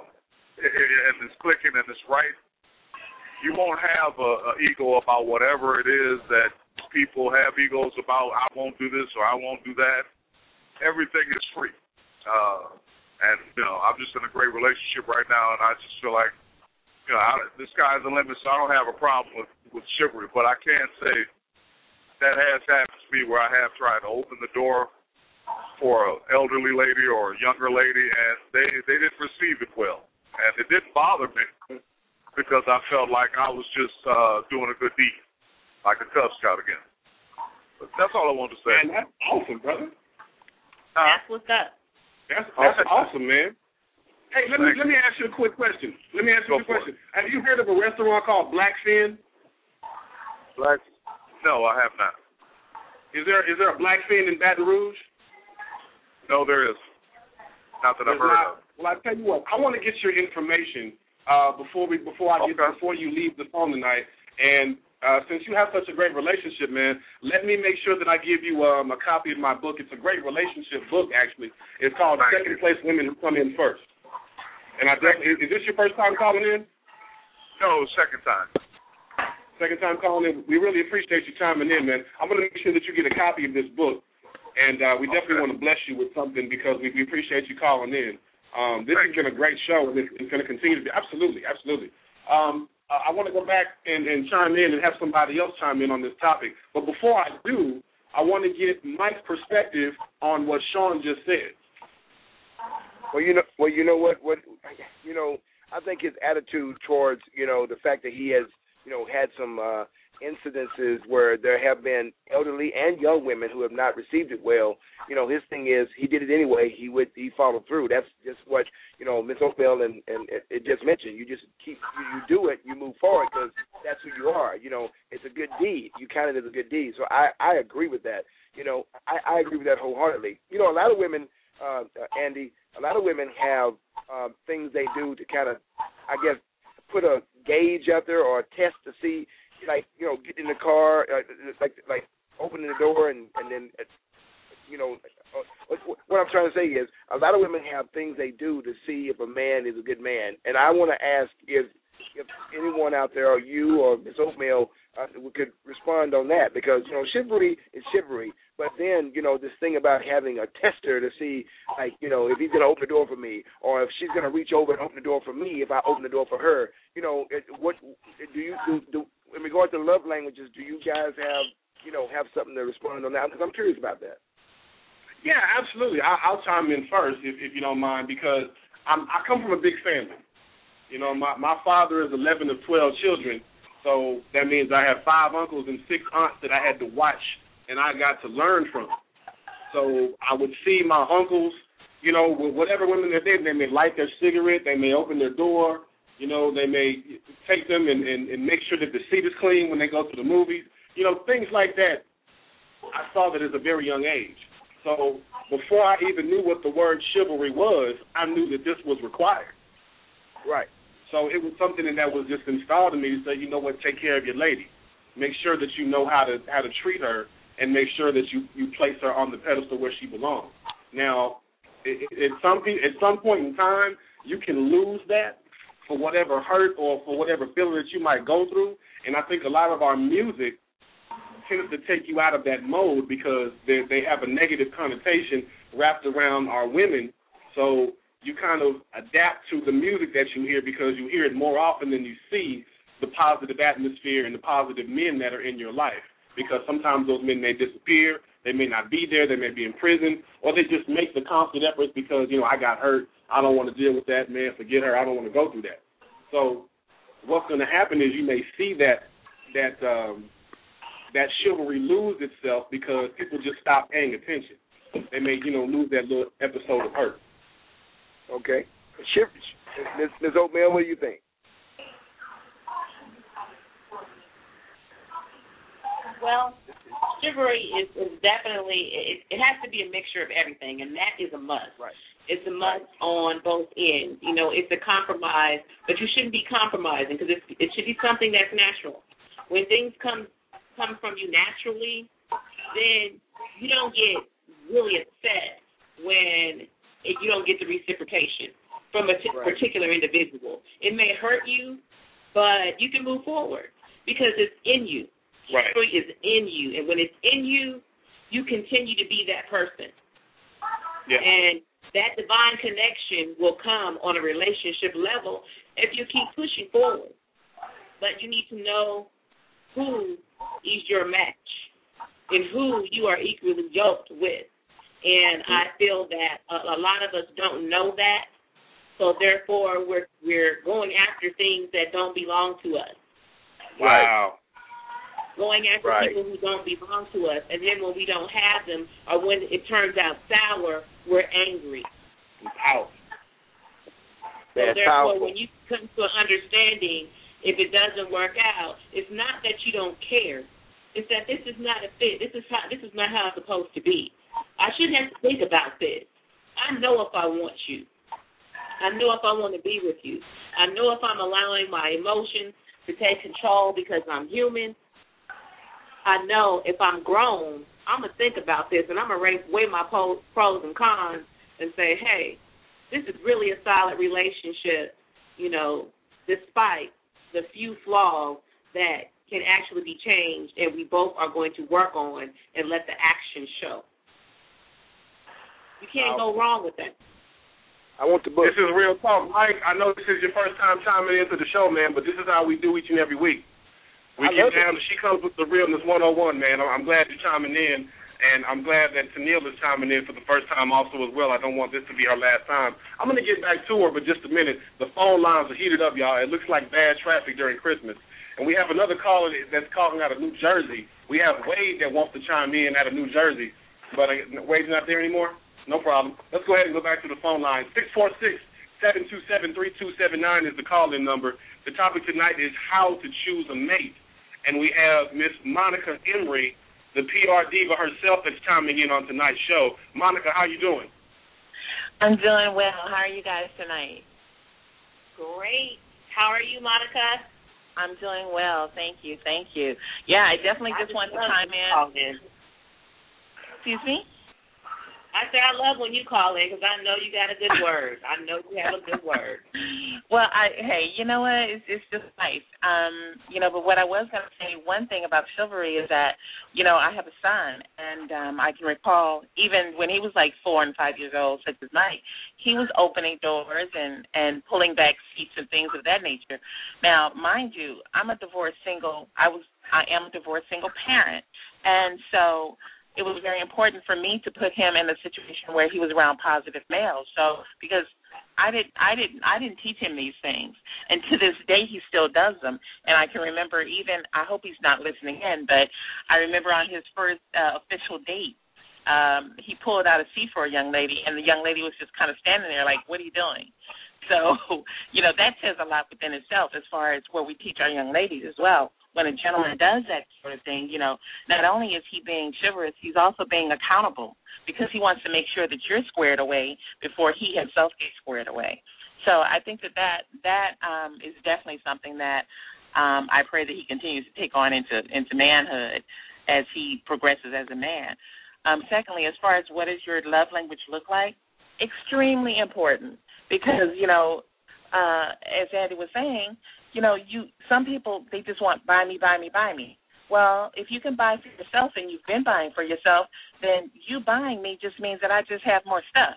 it's clicking and it's right, you won't have an ego about whatever it is that people have egos about. I won't do this or I won't do that. Everything is free. And, you know, I'm just in a great relationship right now, and I just feel like, you know, the sky's the limit, so I don't have a problem with chivalry. But I can say that has happened to me where I have tried to open the door for an elderly lady or a younger lady, and they didn't receive it well. And it didn't bother me because I felt like I was just doing a good deed, like a Cub Scout again. But that's all I wanted to say. Man, that's awesome, brother. That's what's up. That's awesome, man. Hey, let me ask you a quick question. Have you heard of a restaurant called Blackfin? No, I have not. Is there a Blackfin in Baton Rouge? No, there is. Not that I've heard of. Well, I tell you what, I want to get your information before you leave the phone tonight. And since you have such a great relationship, man, let me make sure that I give you a copy of my book. It's a great relationship book, actually. It's called Second Place Women Who Come In First. And is this your first time calling in? No, second time. Second time calling in. We really appreciate you chiming in, man. I'm going to make sure that you get a copy of this book. And we definitely want to bless you with something because we appreciate you calling in. This has been a great show, and it's going to continue to be. Absolutely, absolutely. I want to go back and chime in and have somebody else chime in on this topic. But before I do, I want to get Mike's perspective on what Sean just said. Well, you know what, I think his attitude towards, the fact that he has, had some incidences where there have been elderly and young women who have not received it well. His thing is he did it anyway. He followed through. That's just what Ms. Oakville and it just mentioned. You just you do it. You move forward because that's who you are. It's a good deed. You count it as a good deed. So I agree with that. I agree with that wholeheartedly. A lot of women, Andy, have things they do to kind of, I guess, put a gauge out there or a test to see. Like, get in the car, like opening the door and then, what I'm trying to say is a lot of women have things they do to see if a man is a good man. And I want to ask if if anyone out there, or you or Ms. Oatmeal, could respond on that, because chivalry is chivalry, but then this thing about having a tester to see, like, if he's gonna open the door for me, or if she's gonna reach over and open the door for me if I open the door for her. What do you do in regard to love languages? Do you guys have something to respond on that? Because I'm curious about that. Yeah, absolutely. I'll chime in first if you don't mind, because I come from a big family. My father is 11 of 12 children, so that means I have 5 uncles and 6 aunts that I had to watch and I got to learn from. So I would see my uncles, with whatever women they're dating, they may light their cigarette, they may open their door, they may take them and make sure that the seat is clean when they go to the movies. Things like that. I saw that at a very young age. So before I even knew what the word chivalry was, I knew that this was required. Right. So it was something that was just installed in me to say, you know what, take care of your lady. Make sure that you know how to treat her, and make sure that you place her on the pedestal where she belongs. Now, at some point in time, you can lose that for whatever hurt or for whatever feeling that you might go through. And I think a lot of our music tends to take you out of that mode because they have a negative connotation wrapped around our women. So you kind of adapt to the music that you hear because you hear it more often than you see the positive atmosphere and the positive men that are in your life. Because sometimes those men may disappear, they may not be there, they may be in prison, or they just make the constant efforts because, I got hurt, I don't want to deal with that, man, forget her, I don't want to go through that. So what's going to happen is you may see that chivalry lose itself because people just stop paying attention. They may, lose that little episode of hurt. Okay. Ms. Oatmeal, what do you think? Well, chivalry is definitely, it has to be a mixture of everything, and that is a must. Right. It's a must on both ends. It's a compromise, but you shouldn't be compromising because it should be something that's natural. When things come from you naturally, then you don't get really upset when you don't get the reciprocation from a particular individual. It may hurt you, but you can move forward because it's in you. Right. Chivalry is in you, and when it's in you, you continue to be that person. Yeah. And that divine connection will come on a relationship level if you keep pushing forward. But you need to know who is your match and who you are equally yoked with. And I feel that a lot of us don't know that, so therefore we're going after things that don't belong to us. Wow. Going after people who don't belong to us, and then when we don't have them, or when it turns out sour, we're angry. Out. So therefore, when you come to an understanding, if it doesn't work out, it's not that you don't care. It's that this is not a fit. This is not how it's supposed to be. I shouldn't have to think about this. I know if I want you. I know if I want to be with you. I know if I'm allowing my emotions to take control because I'm human. I know if I'm grown, I'm going to think about this, and I'm going to weigh my pros and cons and say, hey, this is really a solid relationship, despite the few flaws that can actually be changed, and we both are going to work on and let the action show. You can't go wrong with that. I want the book. This is Real Talk. Mike, I know this is your first time chiming into the show, man, but this is how we do each and every week. We get down, she comes with the realness 101, man. I'm glad you're chiming in, and I'm glad that Tennille is chiming in for the first time also as well. I don't want this to be her last time. I'm going to get back to her, but just a minute. The phone lines are heated up, y'all. It looks like bad traffic during Christmas. And we have another caller that's calling out of New Jersey. We have Wade that wants to chime in out of New Jersey. But Wade's not there anymore? No problem. Let's go ahead and go back to the phone line. 646-727-3279 is the call-in number. The topic tonight is how to choose a mate. And we have Miss Monica Emery, the PR diva herself, that's chiming in on tonight's show. Monica, how you doing? I'm doing well. How are you guys tonight? Great. How are you, Monica? I'm doing well. Thank you. Yeah, I definitely just want to chime in. Excuse me? I say I love when you call in because I know you got a good word. I know you have a good word. Well, hey, you know what? It's just nice. But what I was going to say, one thing about chivalry is that, I have a son, and I can recall even when he was like 4 and 5 years old, such as Mike, he was opening doors and pulling back seats and things of that nature. Now, mind you, I am a divorced single parent, and so it was very important for me to put him in a situation where he was around positive males. So because I didn't teach him these things, and to this day he still does them. And I can remember I hope he's not listening in, but I remember on his first official date, he pulled out a seat for a young lady, and the young lady was just kind of standing there like, "What are you doing?" So, that says a lot within itself as far as what we teach our young ladies as well. When a gentleman does that sort of thing, not only is he being chivalrous, he's also being accountable because he wants to make sure that you're squared away before he himself gets squared away. So I think that is definitely something that I pray that he continues to take on into manhood as he progresses as a man. Secondly, as far as what does your love language look like, extremely important because, as Andy was saying, some people, they just want buy me, buy me, buy me. Well, if you can buy for yourself and you've been buying for yourself, then you buying me just means that I just have more stuff.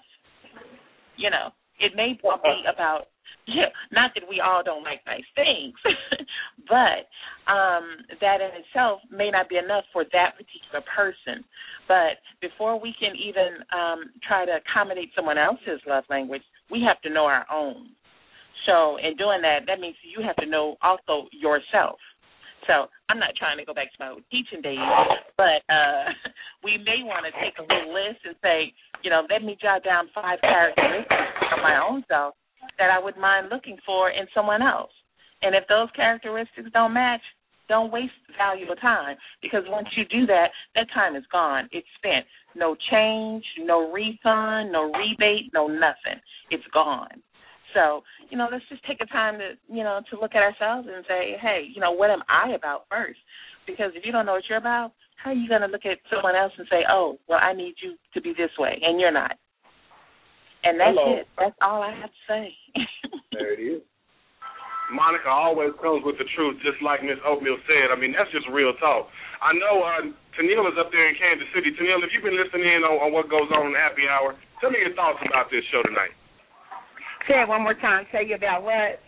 It may be about, not that we all don't like nice things, but that in itself may not be enough for that particular person. But before we can even try to accommodate someone else's love language, we have to know our own. So in doing that means you have to know also yourself. So I'm not trying to go back to my old teaching days, but we may want to take a little list and say, let me jot down 5 characteristics of my own self that I would mind looking for in someone else. And if those characteristics don't match, don't waste valuable time because once you do that, that time is gone. It's spent. No change, no refund, no rebate, no nothing. It's gone. So, let's just take a time to, to look at ourselves and say, hey, what am I about first? Because if you don't know what you're about, how are you going to look at someone else and say, oh, well, I need you to be this way, and you're not. And that's it. That's all I have to say. There it is. Monica always comes with the truth, just like Miss Oatmeal said. I mean, that's just real talk. I know Tennille is up there in Kansas City. Tennille, if you've been listening in on what goes on in the happy hour, tell me your thoughts about this show tonight. Say it one more time. Tell you about what?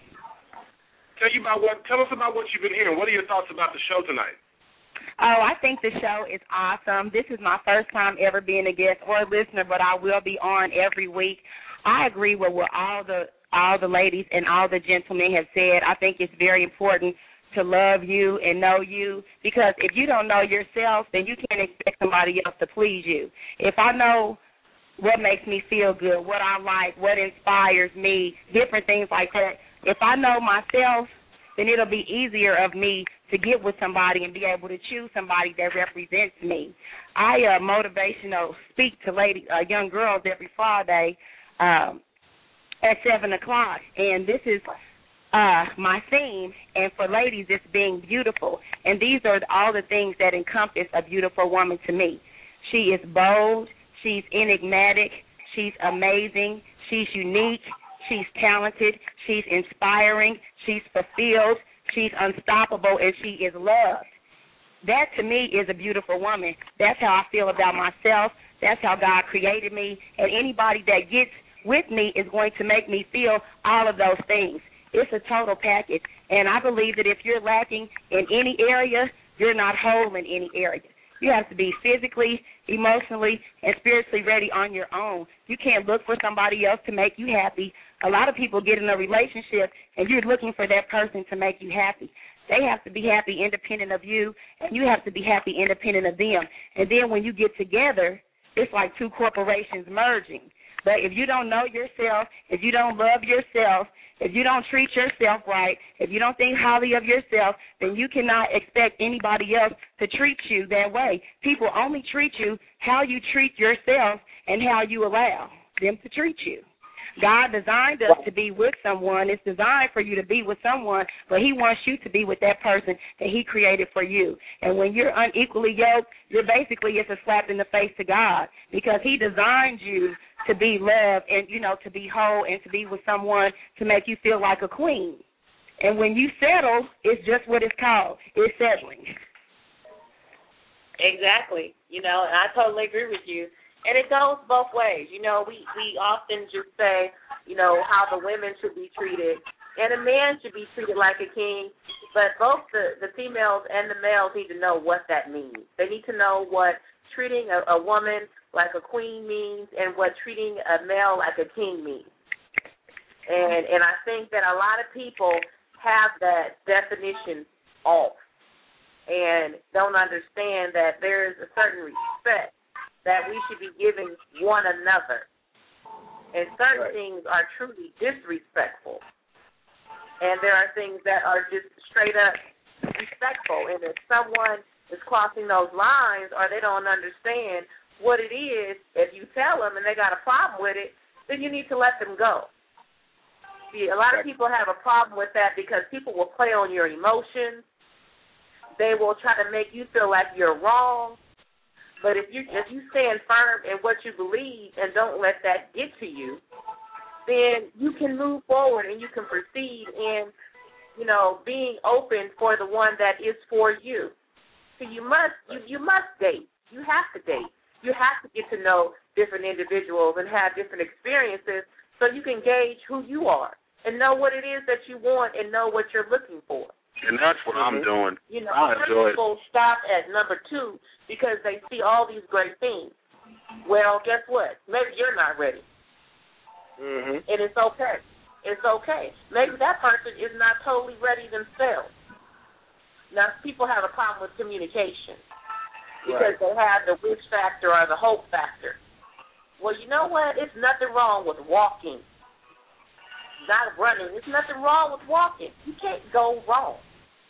Tell us about what you've been hearing. What are your thoughts about the show tonight? Oh, I think the show is awesome. This is my first time ever being a guest or a listener, but I will be on every week. I agree with what all the ladies and all the gentlemen have said. I think it's very important to love you and know you because if you don't know yourself, then you can't expect somebody else to please you. If I know what makes me feel good, what I like, what inspires me, different things like that. If I know myself, then it'll be easier of me to get with somebody and be able to choose somebody that represents me. I motivational speak to young girls every Friday at 7 o'clock, and this is my theme, and for ladies, it's being beautiful. And these are all the things that encompass a beautiful woman to me. She is bold. She's enigmatic, she's amazing, she's unique, she's talented, she's inspiring, she's fulfilled, she's unstoppable, and she is loved. That, to me, is a beautiful woman. That's how I feel about myself. That's how God created me. And anybody that gets with me is going to make me feel all of those things. It's a total package. And I believe that if you're lacking in any area, you're not whole in any area. You have to be physically, emotionally, and spiritually ready on your own. You can't look for somebody else to make you happy. A lot of people get in a relationship, and you're looking for that person to make you happy. They have to be happy independent of you, and you have to be happy independent of them. And then when you get together, it's like two corporations merging. But if you don't know yourself, if you don't love yourself, if you don't treat yourself right, if you don't think highly of yourself, then you cannot expect anybody else to treat you that way. People only treat you how you treat yourself and how you allow them to treat you. God designed us to be with someone. It's designed for you to be with someone, but he wants you to be with that person that he created for you. And when you're unequally yoked, you're basically, it's a slap in the face to God, because he designed you to be loved and, you know, to be whole and to be with someone to make you feel like a queen. And when you settle, it's just what it's called. It's settling. Exactly. You know, and I totally agree with you. And it goes both ways. You know, we often just say, you know, how the women should be treated. And a man should be treated like a king. But both the females and the males need to know what that means. They need to know what treating a woman like a queen means and what treating a male like a king means. And I think that a lot of people have that definition off and don't understand that there's a certain respect that we should be giving one another. And certain things are truly disrespectful. And there are things that are just straight up respectful. And if someone is crossing those lines or they don't understand what it is, if you tell them and they got a problem with it, then you need to let them go. See, a lot of people have a problem with that because people will play on your emotions. They will try to make you feel like you're wrong. But if you stand firm in what you believe and don't let that get to you, then you can move forward and you can proceed in, you know, being open for the one that is for you. So you must date. You have to date. You have to get to know different individuals and have different experiences so you can gauge who you are and know what it is that you want and know what you're looking for. And that's what I'm doing. You know, I enjoy people stop at number 2 because they see all these great things. Well, guess what? Maybe you're not ready. And it's okay. It's okay. Maybe that person is not totally ready themselves. Now, people have a problem with communication because they have the wish factor or the hope factor. Well, you know what? It's nothing wrong with walking. Not running. There's nothing wrong with walking. You can't go wrong.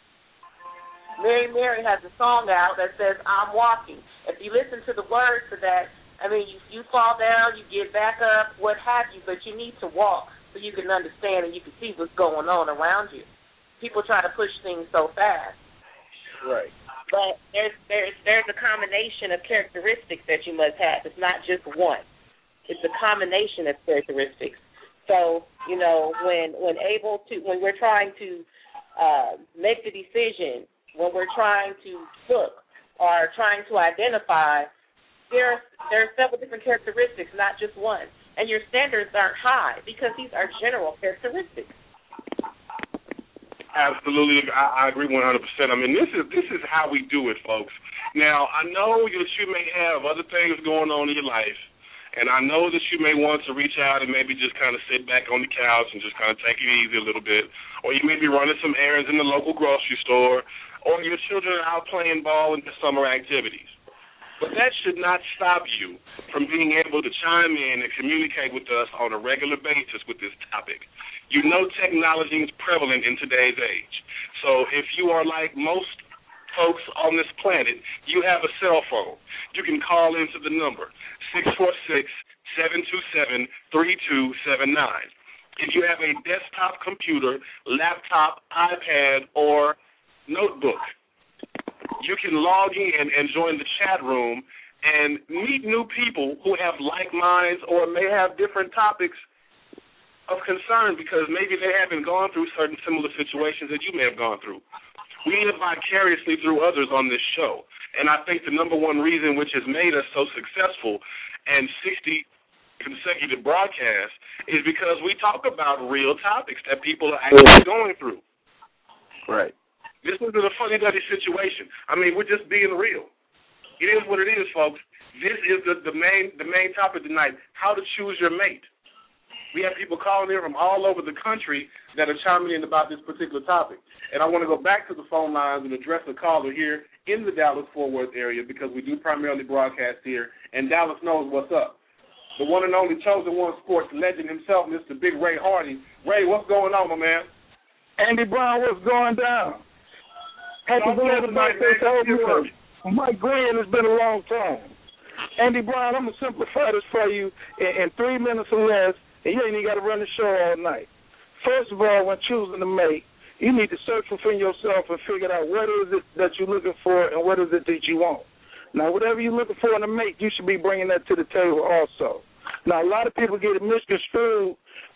Mary has a song out that says, I'm walking. If you listen to the words to that, I mean, you fall down, you get back up, what have you, but you need to walk so you can understand and you can see what's going on around you. People try to push things so fast. Right. But there's a combination of characteristics that you must have. It's not just one. It's a combination of characteristics. So, you know, when we're trying to make the decision, when we're trying to look or trying to identify, there are several different characteristics, not just one. And your standards aren't high because these are general characteristics. Absolutely, I agree 100%. I mean, this is how we do it, folks. Now, I know that you may have other things going on in your life, and I know that you may want to reach out and maybe just kind of sit back on the couch and just kind of take it easy a little bit, or you may be running some errands in the local grocery store, or your children are out playing ball in the summer activities. But that should not stop you from being able to chime in and communicate with us on a regular basis with this topic. You know technology is prevalent in today's age. So if you are like most folks on this planet, you have a cell phone. You can call into the number 646-727-3279. If you have a desktop computer, laptop, iPad, or notebook, you can log in and join the chat room and meet new people who have like minds or may have different topics of concern because maybe they haven't gone through certain similar situations that you may have gone through. We live vicariously through others on this show, and I think the number one reason which has made us so successful and 60 consecutive broadcasts is because we talk about real topics that people are actually going through. Right. This isn't a funny-duddy situation. I mean, we're just being real. It is what it is, folks. This is the main topic tonight, how to choose your mate. We have people calling in from all over the country that are chiming in about this particular topic. And I want to go back to the phone lines and address a caller here in the Dallas-Fort Worth area because we do primarily broadcast here, and Dallas knows what's up. The one and only chosen one sports legend himself, Mr. Big Ray Hardy. Ray, what's going on, my man? Andy Brown, what's going down? Happy birthday to you. Mike Green, it's been a long time. Andy Brown, I'm going to simplify this for you in 3 minutes or less, and you ain't even got to run the show all night. First of all, when choosing a mate, you need to search within yourself and figure out what is it that you're looking for and what is it that you want. Now, whatever you're looking for in a mate, you should be bringing that to the table also. Now, a lot of people get it misconstrued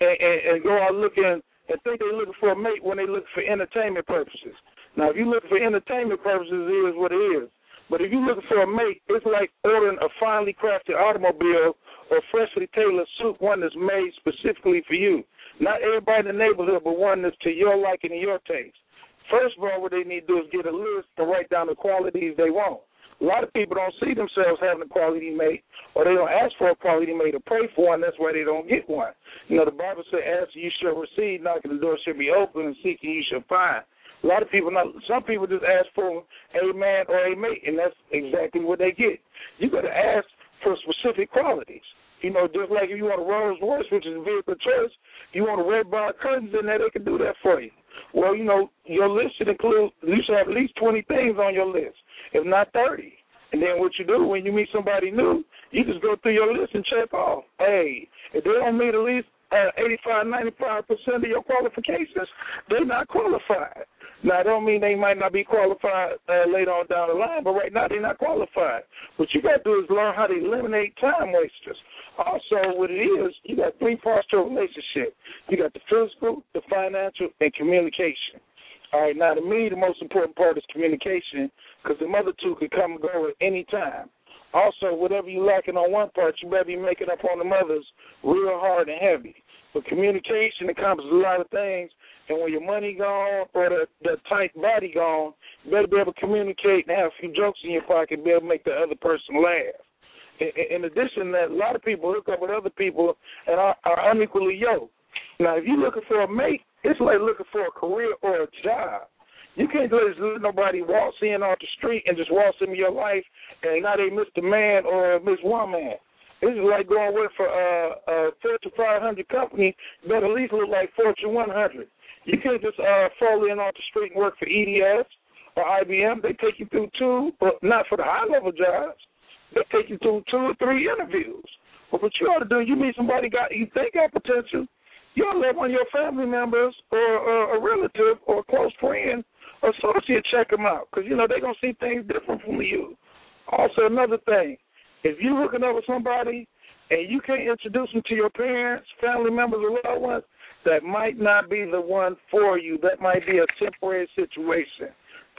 and go out looking and think they're looking for a mate when they look for entertainment purposes. Now, if you're looking for entertainment purposes, it is what it is. But if you're looking for a mate, it's like ordering a finely crafted automobile or freshly tailored suit, one that's made specifically for you. Not everybody in the neighborhood, but one that's to your liking and your taste. First of all, what they need to do is get a list and write down the qualities they want. A lot of people don't see themselves having a quality mate, or they don't ask for a quality mate or pray for one. That's why they don't get one. You know, the Bible says, ask you shall receive, knocking the door shall be open, and seeking you shall find. A lot of people, some people just ask for a man or a mate, and that's exactly what they get. You got to ask for specific qualities. You know, just like if you want a Rolls Royce, which is a vehicle choice, you want a red bar curtains in there, they can do that for you. Well, you know, your list should include, you should have at least 20 things on your list, if not 30. And then what you do when you meet somebody new, you just go through your list and check off. Hey, if they don't meet at least 85, 95% of your qualifications, they're not qualified. Now, I don't mean they might not be qualified later on down the line, but right now they're not qualified. What you got to do is learn how to eliminate time wasters. Also, what it is, you got three parts to a relationship. You got the physical, the financial, and communication. All right, now to me, the most important part is communication, because the other two can come and go at any time. Also, whatever you're lacking on one part, you better be making up on the others real hard and heavy. But communication encompasses a lot of things, and when your money gone or the tight body gone, you better be able to communicate and have a few jokes in your pocket and be able to make the other person laugh. In addition to that, a lot of people hook up with other people and are unequally yoked. Now, if you're looking for a mate, it's like looking for a career or a job. You can't just let nobody waltz in off the street and just waltz into your life and now they Mr. Man or Miss Woman. This is like going with for a Fortune 500 company, you better at least look like Fortune 100. You can't just fall in off the street and work for EDS or IBM. They take you through not for the high-level jobs. They take you through 2 or 3 interviews. But what you ought to do, you meet somebody you think got potential, you ought to let one of your family members or a relative or a close friend or associate check them out, because, you know, they're going to see things different from you. Also, another thing, if you're hooking up with somebody and you can't introduce them to your parents, family members, or loved ones, that might not be the one for you. That might be a temporary situation.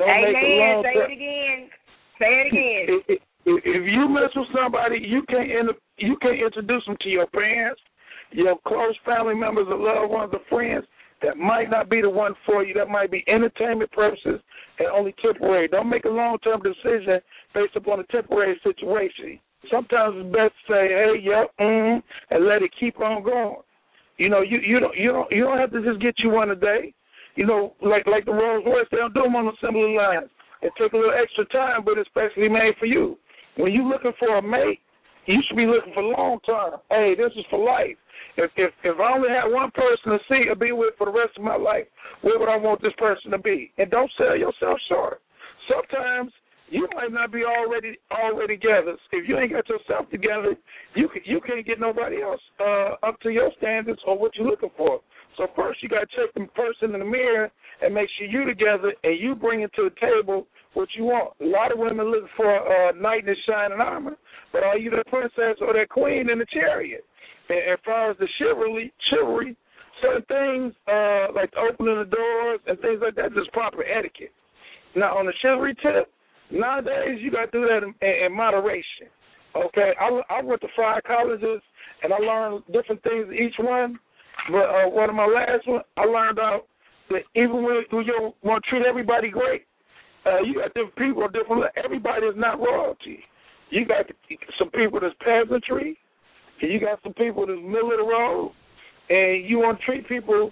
Amen. Say it again. Say it again. If you mess with somebody, you can't introduce them to your parents, your close family members, or loved ones, or friends. That might not be the one for you. That might be entertainment purposes and only temporary. Don't make a long-term decision based upon a temporary situation. Sometimes it's best to say, hey, yep, and let it keep on going. You know, you don't have to just get you one a day. You know, like the Rolls Royce, they don't do them on assembly lines. It takes a little extra time, but it's specially made for you. When you're looking for a mate, you should be looking for long term. Hey, this is for life. If I only had one person to see or be with for the rest of my life, where would I want this person to be? And don't sell yourself short. Sometimes you might not be already together. If you ain't got yourself together, you can't get nobody else up to your standards or what you're looking for. So first you got to check the person in the mirror and make sure you're together and you bring it to the table what you want. A lot of women look for a knight in shining armor, but are you that princess or that queen in the chariot? And as far as the chivalry, certain things like opening the doors and things like that, just proper etiquette. Now, on the chivalry tip, nowadays you got to do that in moderation. Okay, I went to 5 colleges and I learned different things each one. But one of my last ones, I learned out that even when you want to treat everybody great, you got different people, everybody is not royalty. You got some people that's peasantry, and you got some people that's middle of the road, and you want to treat people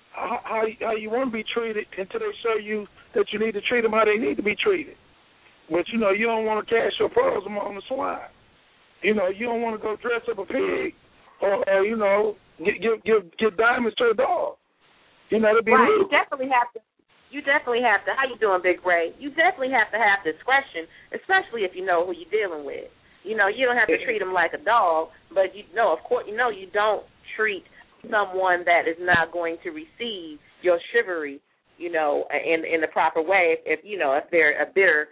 how you want to be treated until they show you that you need to treat them how they need to be treated. But, you know, you don't want to cast your pearls among the swine. You know, you don't want to go dress up a pig or you know, give diamonds to a dog. You know, to be right. legal. You definitely have to. How you doing, Big Ray? You definitely have to have discretion, especially if you know who you're dealing with. You know, you don't have to treat them like a dog, but you know, of course, you know, you don't treat someone that is not going to receive your chivalry, in the proper way. If they're a bitter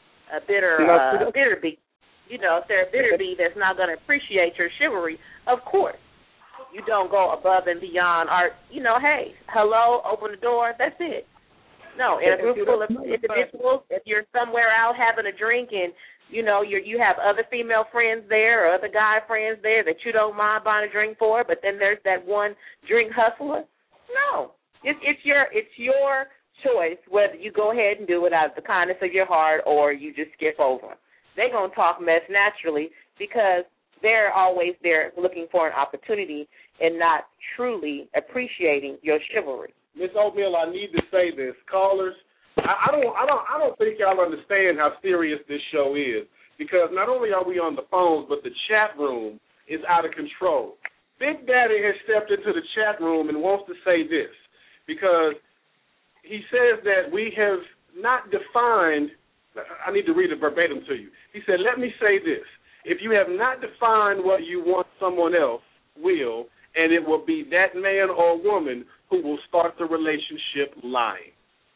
bee, if they're a bitter bee that's not going to appreciate your chivalry, of course. You don't go above and beyond hey, hello, open the door, that's it. No, in a group full of individuals, if you're somewhere out having a drink and, you have other female friends there or other guy friends there that you don't mind buying a drink for, but then there's that one drink hustler, no. It's your choice whether you go ahead and do it out of the kindness of your heart or you just skip over. They're going to talk mess naturally because they're always there looking for an opportunity and not truly appreciating your chivalry. Miss Oatmeal, I need to say this. Callers, I don't think y'all understand how serious this show is, because not only are we on the phones, but the chat room is out of control. Big Daddy has stepped into the chat room and wants to say this, because he says that we have not defined, I need to read it verbatim to you. He said, let me say this. If you have not defined what you want, someone else will, and it will be that man or woman who will start the relationship lying.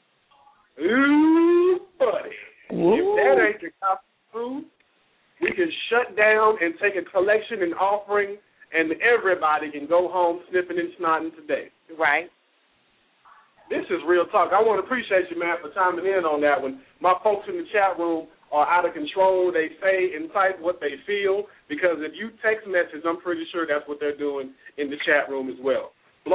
Ooh, buddy. Ooh. If that ain't the gospel truth, we can shut down and take a collection and offering, and everybody can go home sniffing and snotting today. Right. This is real talk. I want to appreciate you, man, for chiming in on that one. My folks in the chat room are out of control. They say and type what they feel, because if you text message, I'm pretty sure that's what they're doing in the chat room as well.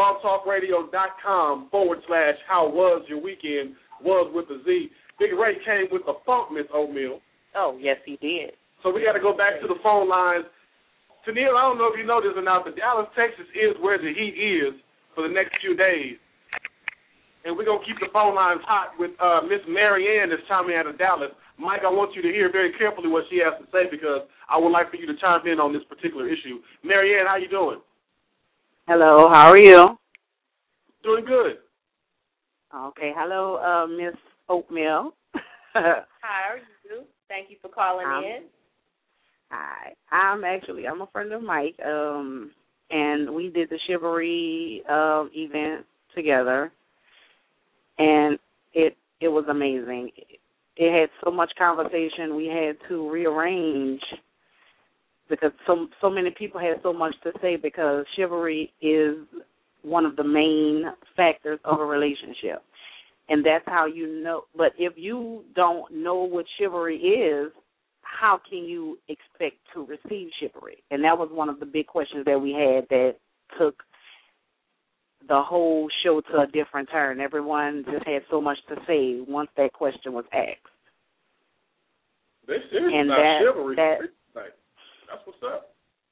blogtalkradio.com/how was your weekend, was with a Z. Big Ray came with the funk, Miss Oatmeal. Oh, yes, he did. So we got to go back to the phone lines. Tennille, I don't know if you know this or not, but Dallas, Texas is where the heat is for the next few days. And we're going to keep the phone lines hot with Miss Mary Ann that's chiming out of Dallas. Mike, I want you to hear very carefully what she has to say, because I would like for you to chime in on this particular issue. Mary Ann, how you doing? Hello, how are you? Doing good. Okay, hello, Miss Oatmeal. How are you? Thank you for calling in. Hi, I'm a friend of Mike, and we did the chivalry event together, and it was amazing. It had so much conversation. We had to rearrange because so many people had so much to say, because chivalry is one of the main factors of a relationship. And that's how you know. But if you don't know what chivalry is, how can you expect to receive chivalry? And that was one of the big questions that we had that took the whole show to a different turn. Everyone just had so much to say once that question was asked. They're serious about chivalry. That's what's up.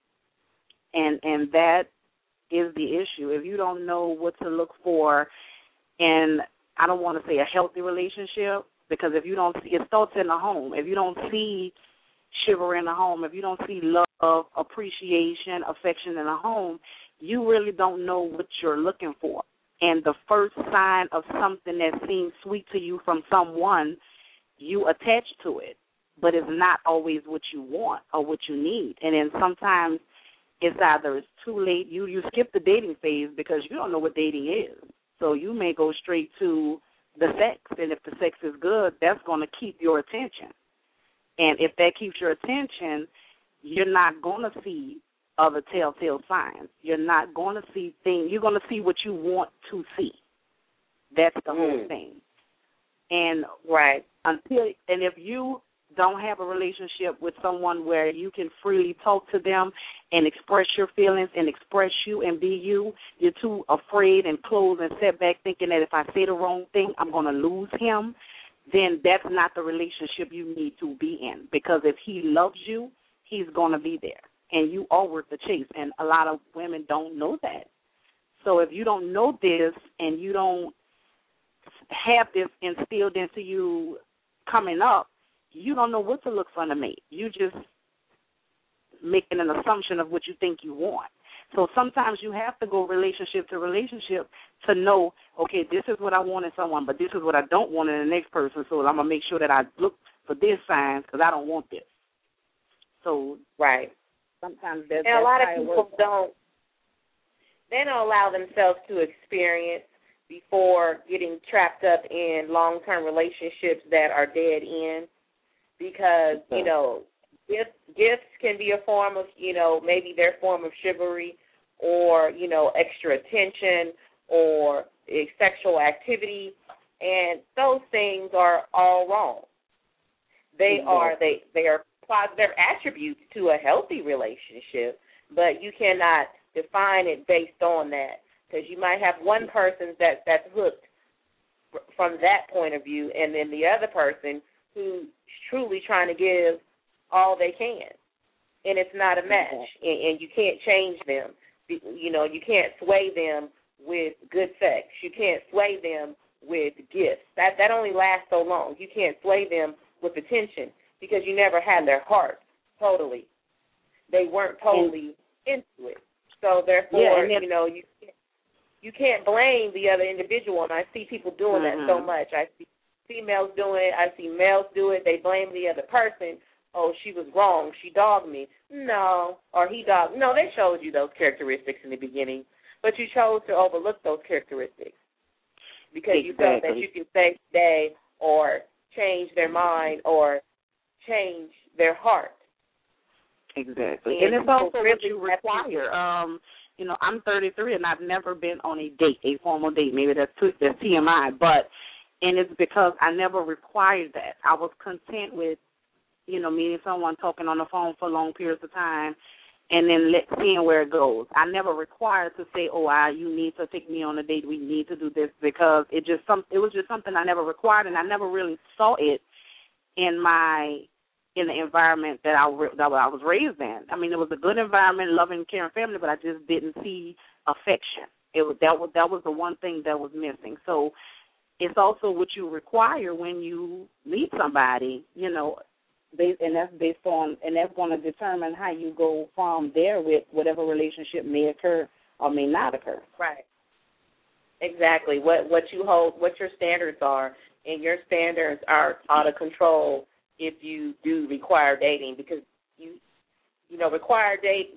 And that is the issue. If you don't know what to look for, and I don't want to say a healthy relationship, because if you don't see, it starts in the home. If you don't see chivalry in the home, if you don't see love, appreciation, affection in the home, you really don't know what you're looking for. And the first sign of something that seems sweet to you from someone, you attach to it. But it's not always what you want or what you need. And then sometimes it's either it's too late, you skip the dating phase because you don't know what dating is. So you may go straight to the sex, and if the sex is good, that's going to keep your attention. And if that keeps your attention, you're not going to see other telltale signs. You're not going to see things. You're going to see what you want to see. That's the whole thing. And if you don't have a relationship with someone where you can freely talk to them and express your feelings and express you and be you, you're too afraid and closed and set back thinking that if I say the wrong thing, I'm going to lose him, then that's not the relationship you need to be in. Because if he loves you, he's going to be there. And you are worth the chase. And a lot of women don't know that. So if you don't know this and you don't have this instilled into you coming up, you don't know what to look for in a mate. You just making an assumption of what you think you want. So sometimes you have to go relationship to relationship to know, okay, this is what I want in someone, but this is what I don't want in the next person, so I'm going to make sure that I look for this signs because I don't want this. So sometimes that's and a lot of people they don't allow themselves to experience before getting trapped up in long-term relationships that are dead end, because, you know, gifts can be a form of, you know, maybe their form of chivalry, or, you know, extra attention, or sexual activity, and those things are all wrong. They are they're attributes to a healthy relationship, but you cannot define it based on that, because you might have one person that's hooked from that point of view, and then the other person who's truly trying to give all they can, and it's not a match, and you can't change them. You know, you can't sway them with good sex. You can't sway them with gifts. That only lasts so long. You can't sway them with attention, because you never had their heart totally. They weren't totally into it. So therefore, you know, you can't blame the other individual, and I see people doing that so much. I see females doing it. I see males do it. They blame the other person. Oh, she was wrong. She dogged me. No, or he dogged. No, they showed you those characteristics in the beginning, but you chose to overlook those characteristics because you felt that you could save the day or change their mind or change their heart. Exactly. And it's also what you require. You know, I'm 33 and I've never been on a date, a formal date. Maybe that's TMI, and it's because I never required that. I was content with, you know, meeting someone, talking on the phone for long periods of time, and then seeing where it goes. I never required to say, you need to take me on a date, we need to do this, because it was just something I never required, and I never really saw it in the environment that I was raised in. I mean, it was a good environment, loving, caring family, but I just didn't see affection. That was the one thing that was missing. So it's also what you require when you meet somebody, you know, and that's based on, and that's going to determine how you go from there with whatever relationship may occur or may not occur. Right. Exactly. What you hold, what your standards are, and your standards are out of control if you do require dating, because you know, requiring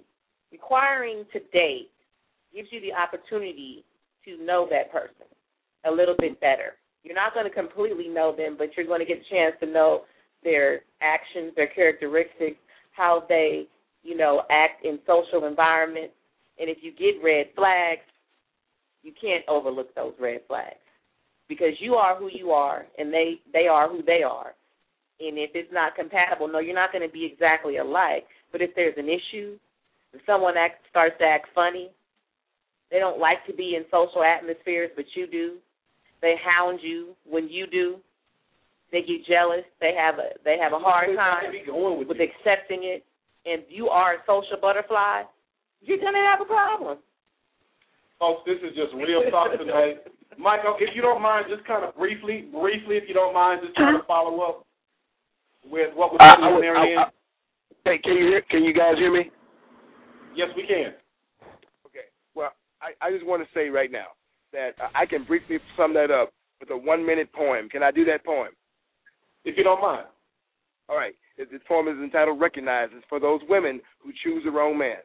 to date gives you the opportunity to know that person a little bit better. You're not going to completely know them, but you're going to get a chance to know their actions, their characteristics, how they, you know, act in social environments. And if you get red flags, you can't overlook those red flags, because you are who you are and they are who they are. And if it's not compatible, no, you're not going to be exactly alike. But if there's an issue, if someone starts to act funny, they don't like to be in social atmospheres, but you do. They hound you when you do. They get jealous. They have a hard time with accepting it. And you are a social butterfly, you're going to have a problem. Folks, this is just real talk tonight. Michael, if you don't mind, just kind of briefly, if you don't mind, just trying to follow up with what was said with Marianne. Hey, can you guys hear me? Yes, we can. Okay. Well, I just want to say right now that I can briefly sum that up with a 1-minute poem. Can I do that poem? If you don't mind. All right. This poem is entitled Recognize. It's for those women who choose the wrong man.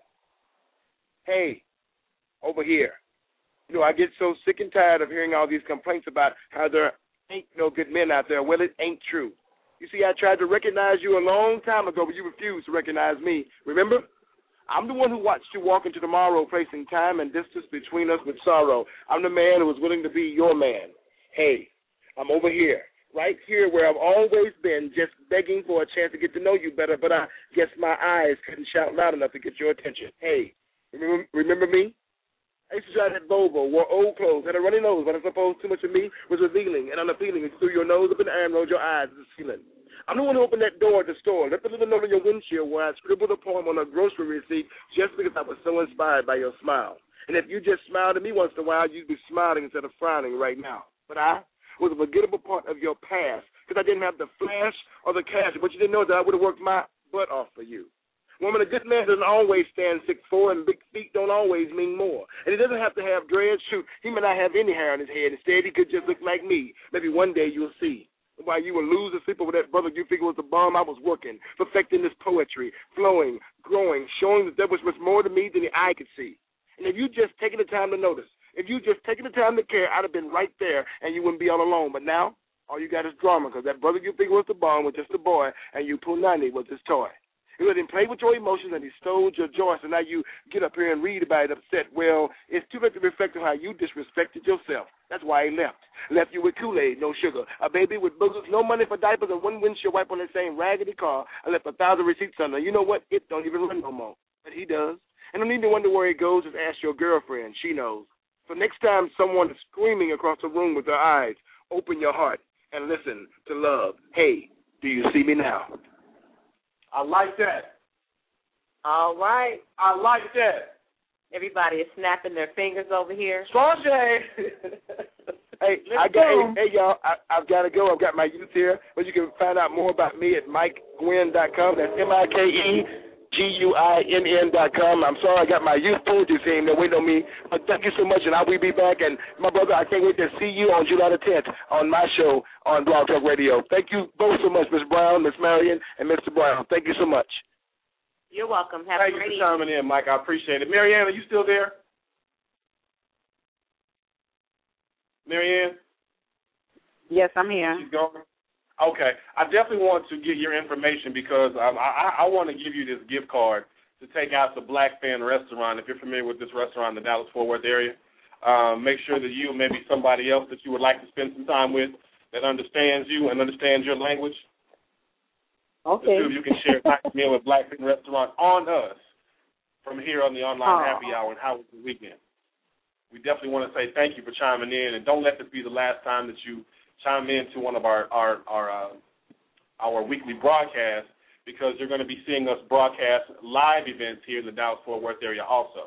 Hey, over here. You know, I get so sick and tired of hearing all these complaints about how there ain't no good men out there. Well, it ain't true. You see, I tried to recognize you a long time ago, but you refused to recognize me. Remember? I'm the one who watched you walk into tomorrow, placing time and distance between us with sorrow. I'm the man who was willing to be your man. Hey, I'm over here, right here where I've always been, just begging for a chance to get to know you better, but I guess my eyes couldn't shout loud enough to get your attention. Hey, remember me? I used to drive that Volvo, wore old clothes, had a runny nose, but I suppose too much of me was revealing and unappealing. You threw your nose up in the air and rolled your eyes to the ceiling. I'm the one who opened that door at the store, left a little note on your windshield where I scribbled a poem on a grocery receipt just because I was so inspired by your smile. And if you just smiled at me once in a while, you'd be smiling instead of frowning right now. But I was a forgettable part of your past because I didn't have the flash or the cash, but you didn't know that I would have worked my butt off for you. Woman, a good man doesn't always stand 6'4", and big feet don't always mean more. And he doesn't have to have dreads. Shoot, he may not have any hair on his head. Instead, he could just look like me. Maybe one day you'll see. While you were losing sleep over that brother you figure was the bomb, I was working, perfecting this poetry, flowing, growing, showing that there was much more to me than the eye could see. And if you just taking the time to notice, if you just taking the time to care, I'd have been right there and you wouldn't be all alone. But now, all you got is drama because that brother you think was the bomb was just a boy and you Punani was his toy. He let him play with your emotions and he stole your joy. So now you get up here and read about it upset. Well, it's too late to reflect on how you disrespected yourself. That's why he left. Left you with Kool-Aid, no sugar. A baby with boogers, no money for diapers, and one windshield wipe on that same raggedy car. I left 1,000 receipts on there. You know what? It don't even run no more. But he does. And don't need to wonder where he goes. Just ask your girlfriend. She knows. So next time someone is screaming across the room with their eyes, open your heart and listen to love. Hey, do you see me now? I like that. All right. I like that. Everybody is snapping their fingers over here. Strong J. Hey, y'all, I've got to go. I've got my youth here, but you can find out more about me at MikeGuinn.com. That's MikeGuinn.com. I'm sorry I got my youth poetry team. They're waiting on me. But thank you so much, and I will be back. And my brother, I can't wait to see you on July the 10th on my show on Blog Talk Radio. Thank you both so much, Ms. Brown, Ms. Marion, and Mr. Brown. Thank you so much. You're welcome. Have Thank a great you for coming in, Mike. I appreciate it. Marianne, are you still there? Marianne? Yes, I'm here. She's gone. Okay. I definitely want to get your information because I want to give you this gift card to take out to Blackfin Restaurant. If you're familiar with this restaurant in the Dallas-Fort Worth area, make sure that you and maybe somebody else that you would like to spend some time with that understands you and understands your language. Okay. The two of you can share a nice meal at Blackfin Restaurant on us from here on the online happy hour and how was the weekend. We definitely want to say thank you for chiming in, and don't let this be the last time that you chime in to one of our weekly broadcasts because you're going to be seeing us broadcast live events here in the Dallas-Fort Worth area also.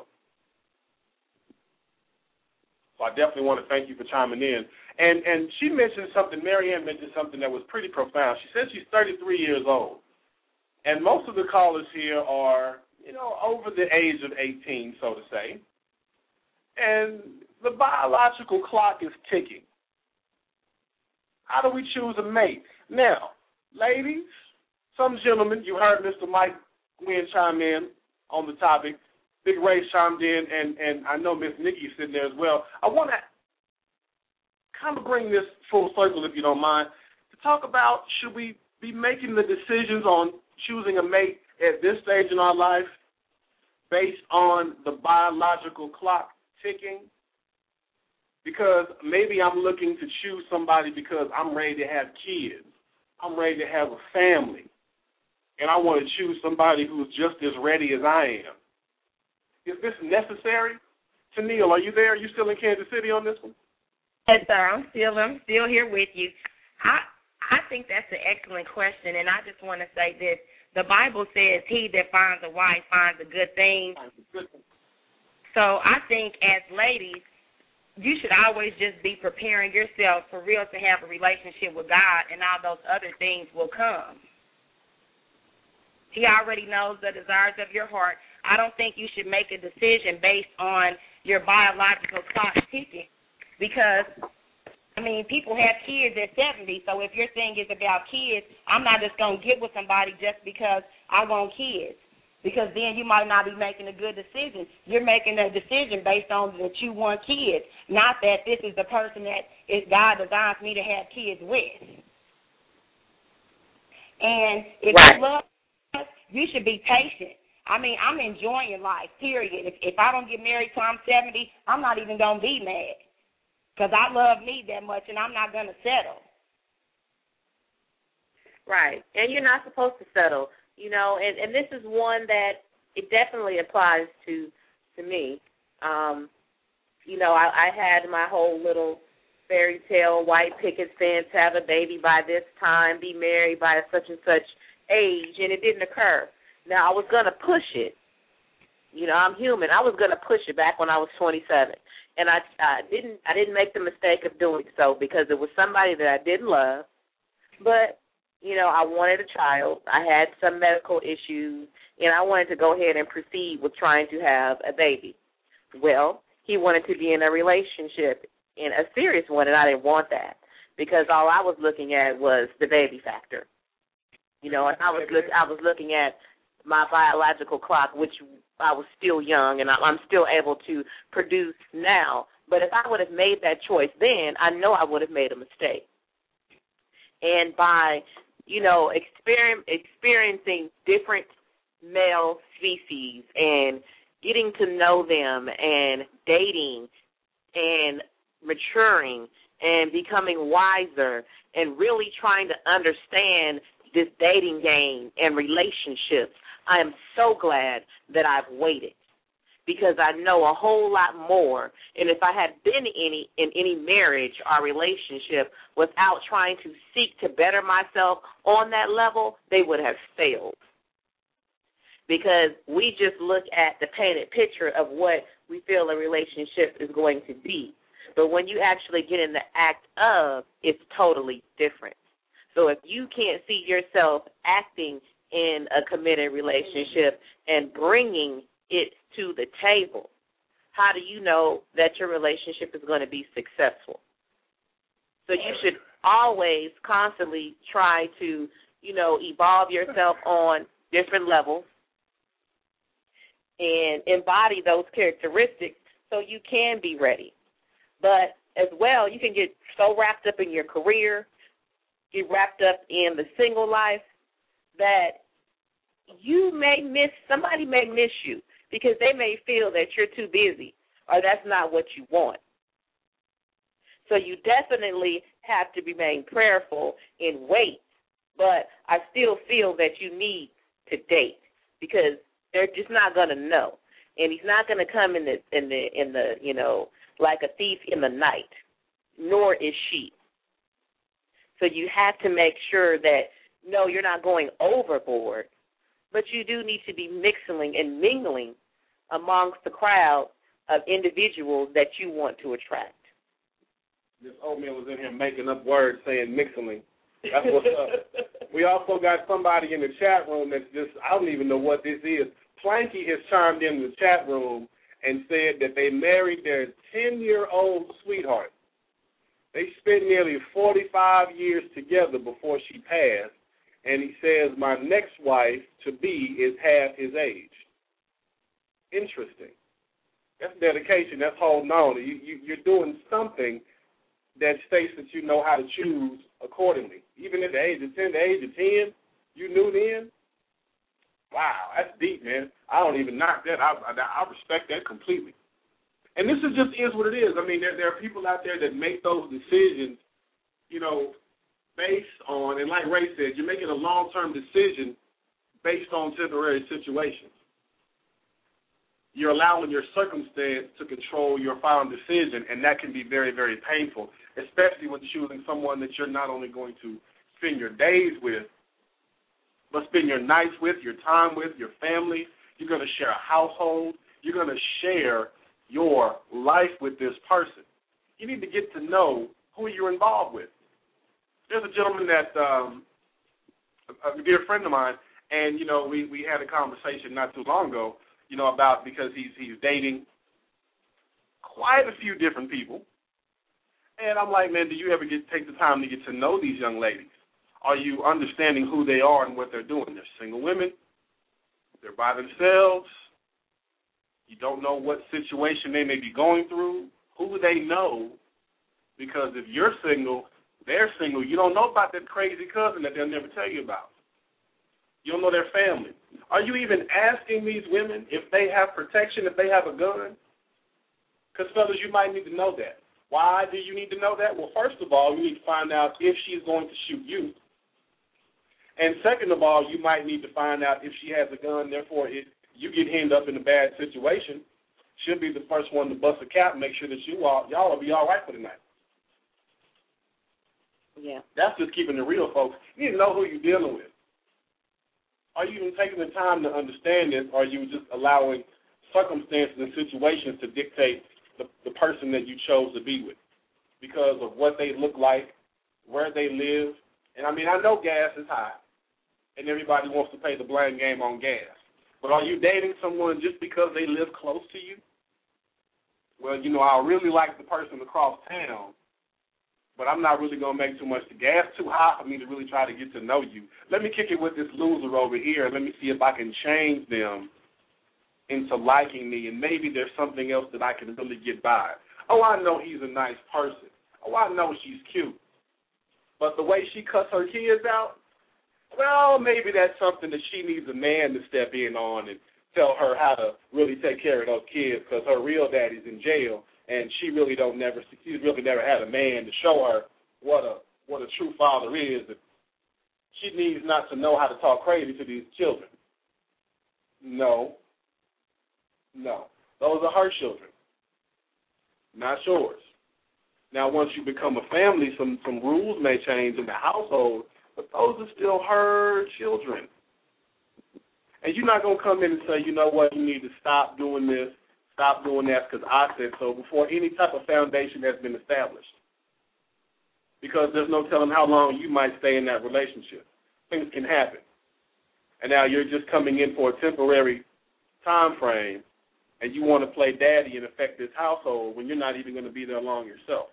So I definitely want to thank you for chiming in. And she mentioned something, Marianne mentioned something that was pretty profound. She said she's 33 years old. And most of the callers here are, over the age of 18, so to say. And the biological clock is ticking. How do we choose a mate? Now, ladies, some gentlemen, you heard Mr. Mike Guinn chime in on the topic. Big Ray chimed in, and I know Miss Nikki's sitting there as well. I want to kind of bring this full circle, if you don't mind, to talk about should we be making the decisions on choosing a mate at this stage in our life based on the biological clock ticking? Because maybe I'm looking to choose somebody because I'm ready to have kids. I'm ready to have a family. And I want to choose somebody who's just as ready as I am. Is this necessary? Tennille, are you there? Are you still in Kansas City on this one? Yes, sir. I'm still here with you. I think that's an excellent question, and I just want to say this. The Bible says, he that finds a wife finds a good thing. So I think as ladies, you should always just be preparing yourself for real to have a relationship with God, and all those other things will come. He already knows the desires of your heart. I don't think you should make a decision based on your biological clock ticking because, people have kids at 70, so if your thing is about kids, I'm not just going to get with somebody just because I want kids, because then you might not be making a good decision. You're making a decision based on that you want kids, not that this is the person that God designs me to have kids with. And if you love us, you should be patient. I'm enjoying life, period. If I don't get married till I'm 70, I'm not even going to be mad because I love me that much and I'm not going to settle. Right. And you're not supposed to settle, and this is one that it definitely applies to me. I had my whole little fairy tale white picket fence, have a baby by this time, be married by such and such age, and it didn't occur. Now, I was going to push it. I'm human. I was going to push it back when I was 27. And I didn't make the mistake of doing so because it was somebody that I didn't love. But, I wanted a child. I had some medical issues, and I wanted to go ahead and proceed with trying to have a baby. Well, he wanted to be in a relationship, in a serious one, and I didn't want that because all I was looking at was the baby factor. And I was looking at my biological clock, which I was still young and I'm still able to produce now. But if I would have made that choice then, I know I would have made a mistake. And by, experiencing different male species and getting to know them and dating and maturing and becoming wiser and really trying to understand this dating game and relationships, I am so glad that I've waited, because I know a whole lot more. And if I had been in any marriage or relationship without trying to seek to better myself on that level, they would have failed. Because we just look at the painted picture of what we feel a relationship is going to be. But when you actually get in the act of, it's totally different. So if you can't see yourself acting in a committed relationship and bringing it to the table, how do you know that your relationship is going to be successful? So you should always constantly try to, evolve yourself on different levels and embody those characteristics so you can be ready. But as well, you can get so wrapped up in your career, get wrapped up in the single life, that somebody may miss you because they may feel that you're too busy or that's not what you want. So you definitely have to remain prayerful and wait. But I still feel that you need to date, because they're just not going to know, and he's not going to come in the like a thief in the night, nor is she. So you have to make sure that, no, you're not going overboard, but you do need to be mixing and mingling amongst the crowd of individuals that you want to attract. This old man was in here making up words saying mixing. That's what's up. We also got somebody in the chat room that's just, I don't even know what this is. Planky has chimed in the chat room and said that they married their 10-year-old sweetheart. They spent nearly 45 years together before she passed, and he says, my next wife to be is half his age. Interesting. That's dedication. That's holding on. You're doing something that states that you know how to choose accordingly. Even at the age of 10, the age of 10, you knew then? Wow, that's deep, man. I don't even knock that. I respect that completely. And this is what it is. I mean, there are people out there that make those decisions, based on, and like Ray said, you're making a long-term decision based on temporary situations. You're allowing your circumstance to control your final decision, and that can be very, very painful, especially when choosing someone that you're not only going to spend your days with, but spend your nights with, your time with, your family. You're going to share a household. You're going to share your life with this person. You need to get to know who you're involved with. There's a gentleman that, a dear friend of mine, and, we had a conversation not too long ago, about, because he's dating quite a few different people. And I'm like, man, do you ever take the time to get to know these young ladies? Are you understanding who they are and what they're doing? They're single women. They're by themselves. You don't know what situation they may be going through. Who do they know? Because if you're single, they're single. You don't know about that crazy cousin that they'll never tell you about. You don't know their family. Are you even asking these women if they have protection, if they have a gun? Because, fellas, you might need to know that. Why do you need to know that? Well, first of all, you need to find out if she's going to shoot you. And second of all, you might need to find out if she has a gun. Therefore, if you get hemmed up in a bad situation, she'll be the first one to bust a cap and make sure that y'all will be all right for the night. Yeah. That's just keeping it real, folks. You need to know who you're dealing with. Are you even taking the time to understand this, or are you just allowing circumstances and situations to dictate the person that you chose to be with because of what they look like, where they live? And, I know gas is high, and everybody wants to play the blame game on gas. But are you dating someone just because they live close to you? Well, I really like the person across town, but I'm not really going to make too much. The gas too hot for me to really try to get to know you. Let me kick it with this loser over here, and let me see if I can change them into liking me, and maybe there's something else that I can really get by. Oh, I know he's a nice person. Oh, I know she's cute. But the way she cuts her kids out, well, maybe that's something that she needs a man to step in on and tell her how to really take care of those kids, because her real daddy's in jail, and she's really never had a man to show her what a true father is. And she needs not to know how to talk crazy to these children. No. Those are her children, not yours. Now, once you become a family, some rules may change in the household, but those are still her children. And you're not going to come in and say, you know what, you need to stop doing this, stop doing that because I said so before any type of foundation has been established. Because there's no telling how long you might stay in that relationship. Things can happen. And now you're just coming in for a temporary time frame, and you want to play daddy and affect this household when you're not even going to be there long yourself.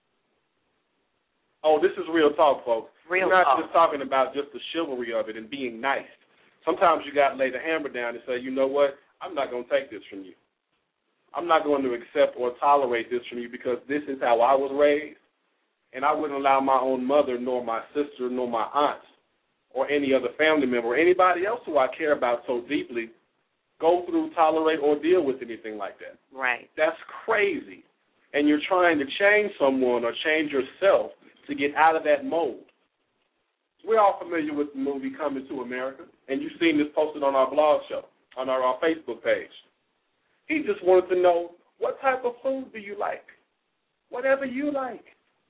Oh, this is real talk, folks. We're not just talking about just the chivalry of it and being nice. Sometimes you got to lay the hammer down and say, you know what, I'm not going to take this from you. I'm not going to accept or tolerate this from you because this is how I was raised, and I wouldn't allow my own mother nor my sister nor my aunts or any other family member or anybody else who I care about so deeply go through, tolerate, or deal with anything like that. Right. That's crazy. And you're trying to change someone or change yourself to get out of that mold. We're all familiar with the movie Coming to America, and you've seen this posted on our blog show, on our Facebook page. He just wanted to know, what type of food do you like? Whatever you like.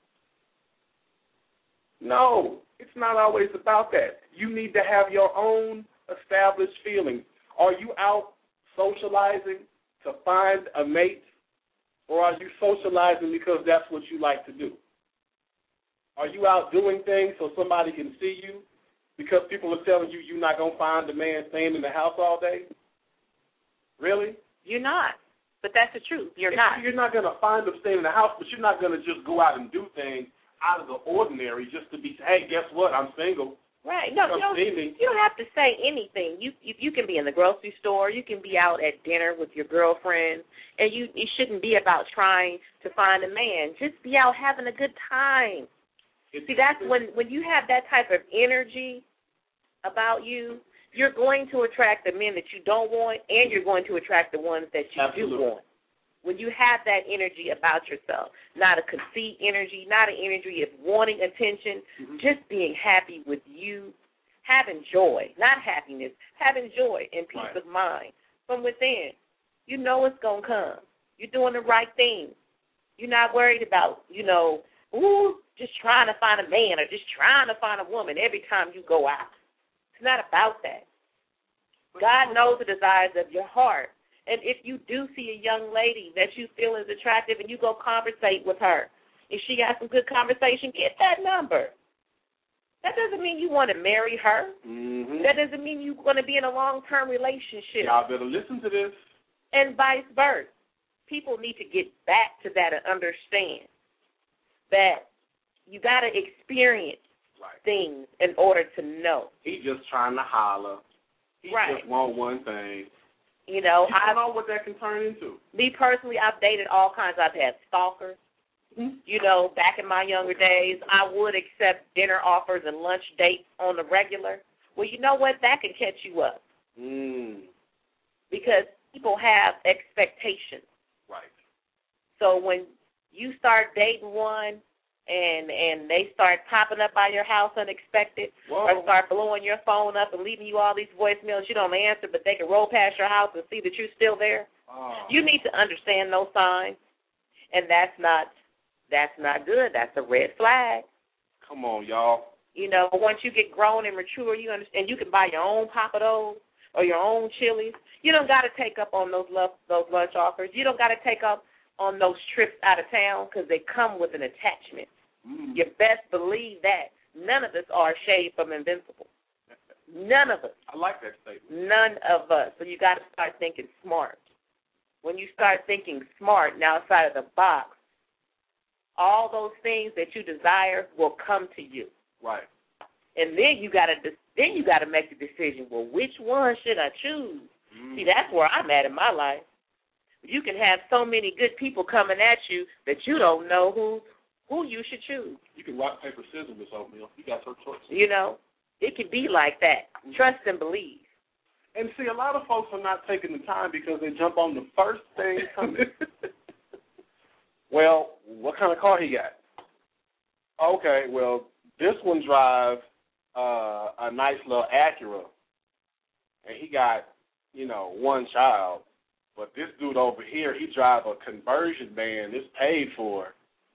No, it's not always about that. You need to have your own established feelings. Are you out socializing to find a mate, or are you socializing because that's what you like to do? Are you out doing things so somebody can see you because people are telling you you're not going to find a man staying in the house all day? Really? You're not. But that's the truth. You're not. You're not going to find them staying in the house, but you're not going to just go out and do things out of the ordinary just to be, hey, guess what? I'm single. Right. No, you don't have to say anything. You can be in the grocery store. You can be out at dinner with your girlfriend, and it shouldn't be about trying to find a man. Just be out having a good time. See, that's when you have that type of energy about you, you're going to attract the men that you don't want, and you're going to attract the ones that you do want. When you have that energy about yourself, not a conceit energy, not an energy of wanting attention, just being happy with you, having joy, not happiness, having joy and peace of mind from within. You know it's going to come. You're doing the right thing. You're not worried about, just trying to find a man or just trying to find a woman every time you go out. It's not about that. God knows the desires of your heart. And if you do see a young lady that you feel is attractive and you go conversate with her, if she got some good conversation, get that number. That doesn't mean you want to marry her. Mm-hmm. That doesn't mean you're going to be in a long-term relationship. Y'all better listen to this. And vice versa. People need to get back to that and understand that you got to experience things in order to know. He just trying to holler. He just want one thing. You know know what that can turn into. Me personally, I've dated all kinds. I've had stalkers. Mm-hmm. Back in my younger days, I would accept dinner offers and lunch dates on the regular. Well, you know what? That can catch you up. Because people have expectations. Right. So when you start dating one and they start popping up by your house unexpected, or start blowing your phone up and leaving you all these voicemails you don't answer, but they can roll past your house and see that you're still there, you need to understand those signs, and that's not good. That's a red flag. Come on, y'all. Once you get grown and mature, you understand you can buy your own Papados or your own Chili's. You don't got to take up on those lunch offers. You don't got to take up on those trips out of town because they come with an attachment. You best believe that. None of us are shade from invincible. None of us. I like that statement. None of us. So you got to start thinking smart. When you start thinking smart and outside of the box, all those things that you desire will come to you. Right. And then you got to make the decision. Well, which one should I choose? See, that's where I'm at in my life. You can have so many good people coming at you that you don't know who you should choose. You can rock, paper, scissors, Miss Oatmeal. You got her choice. You know, it can be like that. Trust and believe. And see, a lot of folks are not taking the time because they jump on the first thing coming. Well, what kind of car he got? Okay, well, this one drives a nice little Acura, and he got, one child. But this dude over here, he drives a conversion van. It's paid for.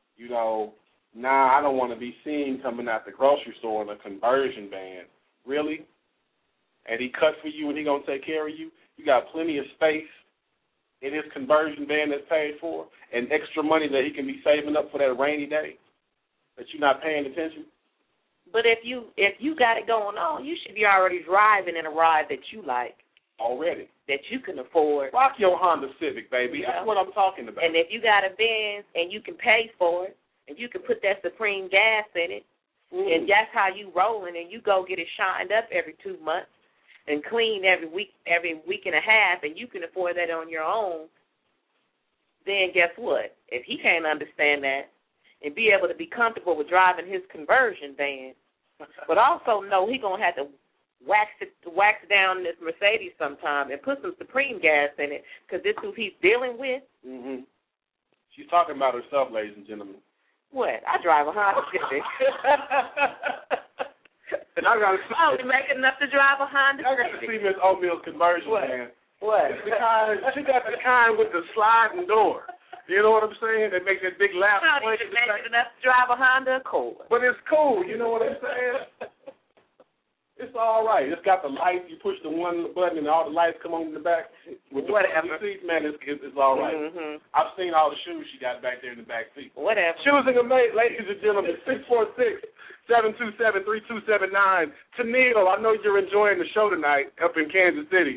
I don't want to be seen coming out the grocery store in a conversion van. Really? And he cut for you and he going to take care of you? You got plenty of space in his conversion van that's paid for and extra money that he can be saving up for that rainy day that you're not paying attention? But if you got it going on, you should be already driving in a ride that you like. Already. That you can afford. Rock your Honda Civic, baby. That's what I'm talking about. And if you got a Benz and you can pay for it, and you can put that Supreme gas in it, and that's how you rolling, and you go get it shined up every 2 months and clean every week and a half, and you can afford that on your own, then guess what? If he can't understand that and be able to be comfortable with driving his conversion van, but also know he's going to have to wax down this Mercedes sometime and put some Supreme gas in it because this is who he's dealing with. Mm-hmm. She's talking about herself, ladies and gentlemen. What? I drive a Honda Civic. And I only make enough to drive a Honda Civic. I got to see Miss Oatmeal's conversion van. What? She got the kind with the sliding door. You know what I'm saying? That makes that big laugh. How did you make it enough to drive a Honda Accord? But it's cool. You know what I'm saying? It's all right. It's got the lights. You push the one button and all the lights come on in the back. With the seats, man, it's all right. Mm-hmm. I've seen all the shoes she got back there in the back seat. Whatever. Choosing a mate, ladies and gentlemen, 646-727-3279. Tennille, I know you're enjoying the show tonight up in Kansas City.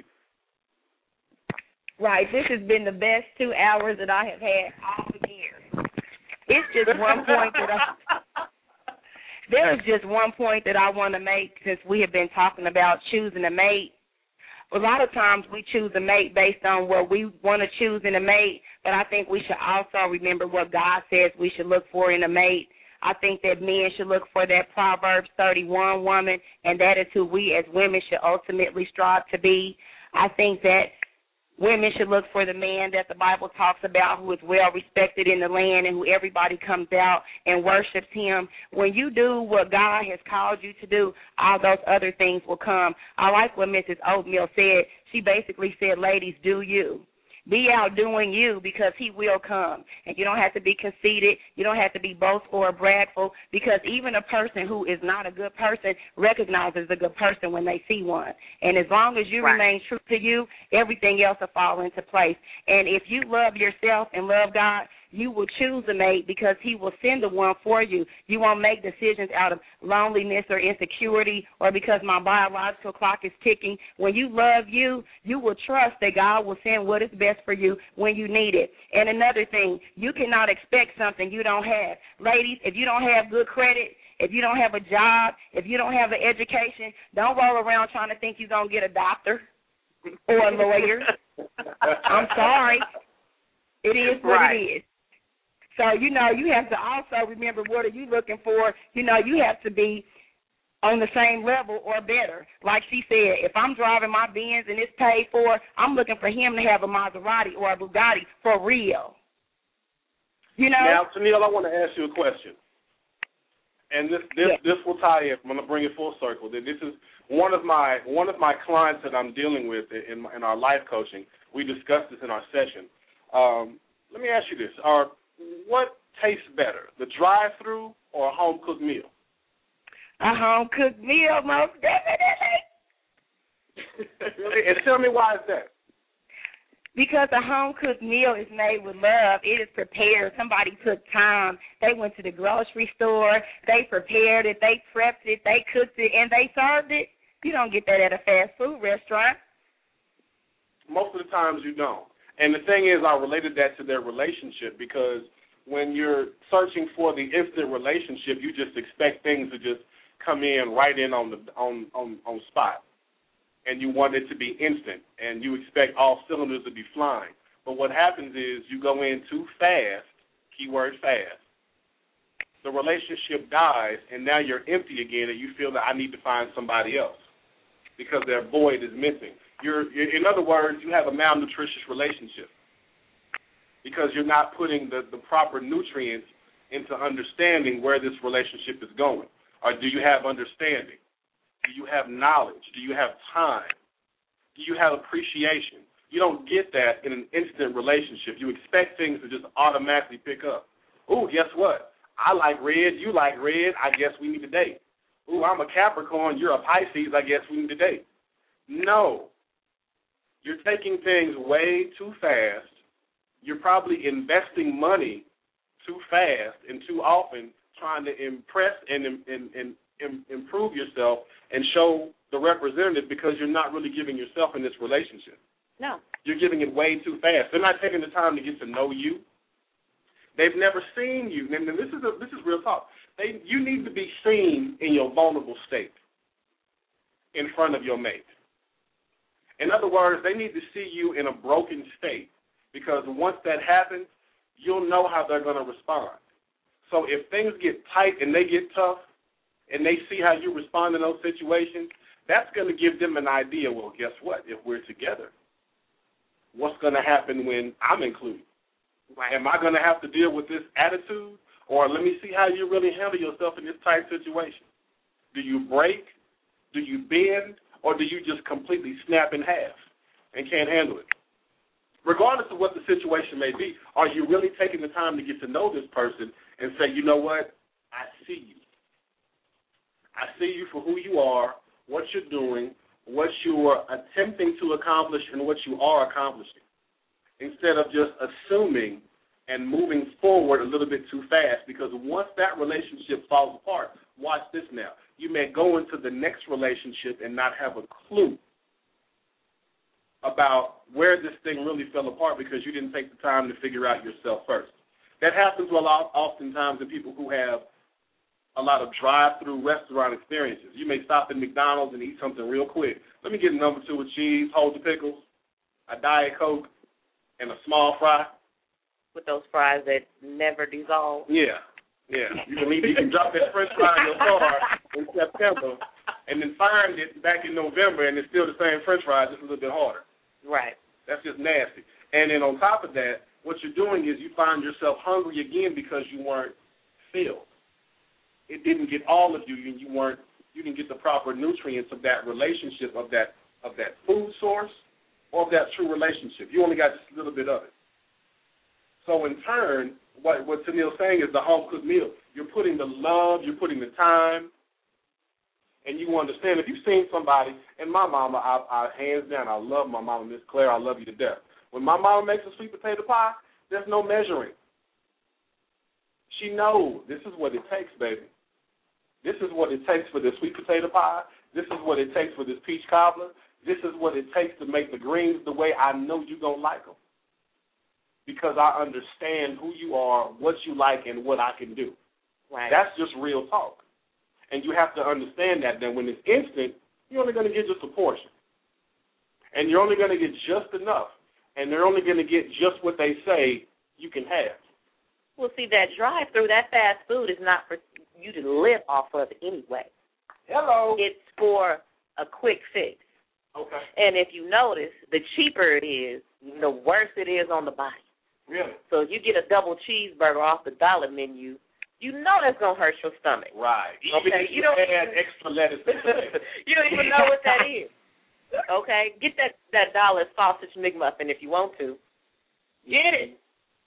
Right. This has been the best 2 hours that I have had all year. It's just one point that There's just one point that I want to make since we have been talking about choosing a mate. A lot of times we choose a mate based on what we want to choose in a mate, but I think we should also remember what God says we should look for in a mate. I think that men should look for that Proverbs 31 woman, and that is who we as women should ultimately strive to be. I think that women should look for the man that the Bible talks about who is well respected in the land and who everybody comes out and worships him. When you do what God has called you to do, all those other things will come. I like what Mrs. Oatmeal said. She basically said, ladies, do you. Be out doing you because he will come. And you don't have to be conceited. You don't have to be boastful or bragful because even a person who is not a good person recognizes a good person when they see one. And as long as you remain true to you, everything else will fall into place. And if you love yourself and love God, you will choose a mate because he will send the one for you. You won't make decisions out of loneliness or insecurity or because my biological clock is ticking. When you love you, you will trust that God will send what is best for you when you need it. And another thing, you cannot expect something you don't have. Ladies, if you don't have good credit, if you don't have a job, if you don't have an education, don't roll around trying to think you're going to get a doctor or a lawyer. I'm sorry. It is what it is. So, you have to also remember what are you looking for. You have to be on the same level or better. Like she said, if I'm driving my Benz and it's paid for, I'm looking for him to have a Maserati or a Bugatti for real. Now, Tennille, I want to ask you a question. And this will tie in. I'm going to bring it full circle. This is one of my clients that I'm dealing with in our life coaching. We discussed this in our session. Let me ask you this. What tastes better, the drive-through or a home-cooked meal? A home-cooked meal, most definitely. And tell me why is that? Because a home-cooked meal is made with love. It is prepared. Somebody took time. They went to the grocery store. They prepared it. They prepped it. They cooked it, and they served it. You don't get that at a fast food restaurant. Most of the times you don't. And the thing is, I related that to their relationship because when you're searching for the instant relationship, you just expect things to just come in right in on spot, and you want it to be instant, and you expect all cylinders to be flying. But what happens is you go in too fast, keyword fast. The relationship dies, and now you're empty again, and you feel that I need to find somebody else because their void is missing. In other words, you have a malnutritious relationship because you're not putting the proper nutrients into understanding where this relationship is going. Or do you have understanding? Do you have knowledge? Do you have time? Do you have appreciation? You don't get that in an instant relationship. You expect things to just automatically pick up. Ooh, guess what? I like red. You like red. I guess we need to date. Ooh, I'm a Capricorn. You're a Pisces. I guess we need to date. No. You're taking things way too fast. You're probably investing money too fast and too often trying to impress and improve yourself and show the representative because you're not really giving yourself in this relationship. No. You're giving it way too fast. They're not taking the time to get to know you. They've never seen you. And this is real talk. You need to be seen in your vulnerable state in front of your mate. In other words, they need to see you in a broken state because once that happens, you'll know how they're going to respond. So if things get tight and they get tough and they see how you respond in those situations, that's going to give them an idea, well, guess what? If we're together, what's going to happen when I'm included? Right. Am I going to have to deal with this attitude? Or let me see how you really handle yourself in this tight situation. Do you break? Do you bend? Or do you just completely snap in half and can't handle it? Regardless of what the situation may be, are you really taking the time to get to know this person and say, you know what, I see you. I see you for who you are, what you're doing, what you are attempting to accomplish, and what you are accomplishing, instead of just assuming and moving forward a little bit too fast, because once that relationship falls apart, watch this now. You may go into the next relationship and not have a clue about where this thing really fell apart because you didn't take the time to figure out yourself first. That happens oftentimes to people who have a lot of drive-through restaurant experiences. You may stop at McDonald's and eat something real quick. Let me get a number 2 with cheese, hold the pickles, a Diet Coke, and a small fry. With those fries that never dissolve. Yeah. You can drop that French fry in your car in September and then find it back in November and it's still the same French fry, just a little bit harder. Right. That's just nasty. And then on top of that, what you're doing is you find yourself hungry again because you weren't filled. It didn't get all of you, and you didn't get the proper nutrients of that relationship, of that food source, or of that true relationship. You only got just a little bit of it. So in turn, what Tennille's saying is the home-cooked meal. You're putting the love, you're putting the time, and you understand. If you've seen somebody, and my mama, I hands down, I love my mama, Miss Claire, I love you to death. When my mama makes a sweet potato pie, there's no measuring. She knows this is what it takes, baby. This is what it takes for this sweet potato pie. This is what it takes for this peach cobbler. This is what it takes to make the greens the way I know you're going to like them. Because I understand who you are, what you like, and what I can do. Right. That's just real talk. And you have to understand that when it's instant, you're only going to get just a portion. And you're only going to get just enough. And they're only going to get just what they say you can have. Well, see, that drive-through, that fast food is not for you to live off of anyway. Hello. It's for a quick fix. Okay. And if you notice, the cheaper it is, the worse it is on the body. Really? So if you get a double cheeseburger off the dollar menu, you know that's going to hurt your stomach. Right. Okay. You don't add extra lettuce. You don't even know what that is. Okay? Get that dollar sausage McMuffin if you want to. Get it.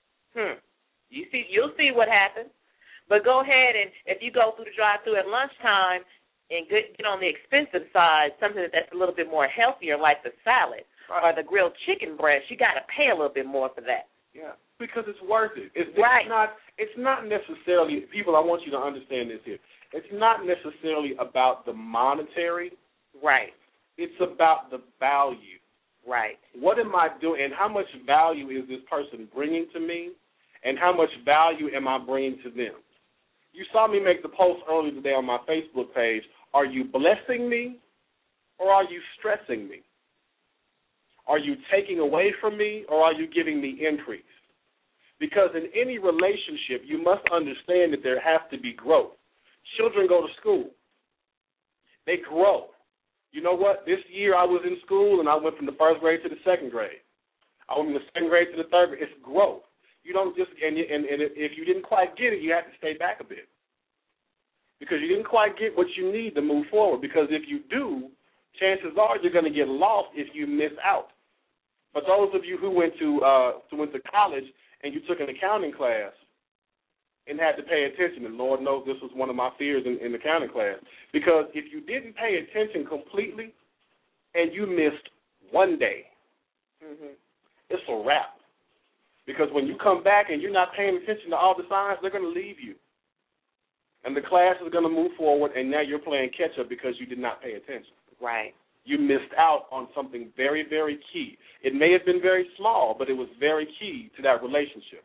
You'll see what happens. But go ahead and if you go through the drive-thru at lunchtime and get on the expensive side, something that's a little bit more healthier like the salad or the grilled chicken breast, you got to pay a little bit more for that. Yeah, because it's worth it. It's not necessarily, people, I want you to understand this here. It's not necessarily about the monetary. Right. It's about the value. Right. What am I doing and how much value is this person bringing to me? and how much value am I bringing to them? You saw me make the post earlier today on my Facebook page. Are you blessing me or are you stressing me? Are you taking away from me or are you giving me increase? Because in any relationship, you must understand that there has to be growth. Children go to school. They grow. You know what? This year I was in school and I went from the first grade to the second grade. I went from the second grade to the third grade. It's growth. You don't just, and if you didn't quite get it, you have to stay back a bit. Because you didn't quite get what you need to move forward. Because if you do, chances are you're going to get lost if you miss out. For those of you who went to college and you took an accounting class and had to pay attention, and Lord knows this was one of my fears in the accounting class, because if you didn't pay attention completely and you missed one day, it's a wrap. Because when you come back and you're not paying attention to all the signs, they're going to leave you. And the class is going to move forward, and now you're playing catch-up because you did not pay attention. Right. You missed out on something very, very key. It may have been very small, but it was very key to that relationship.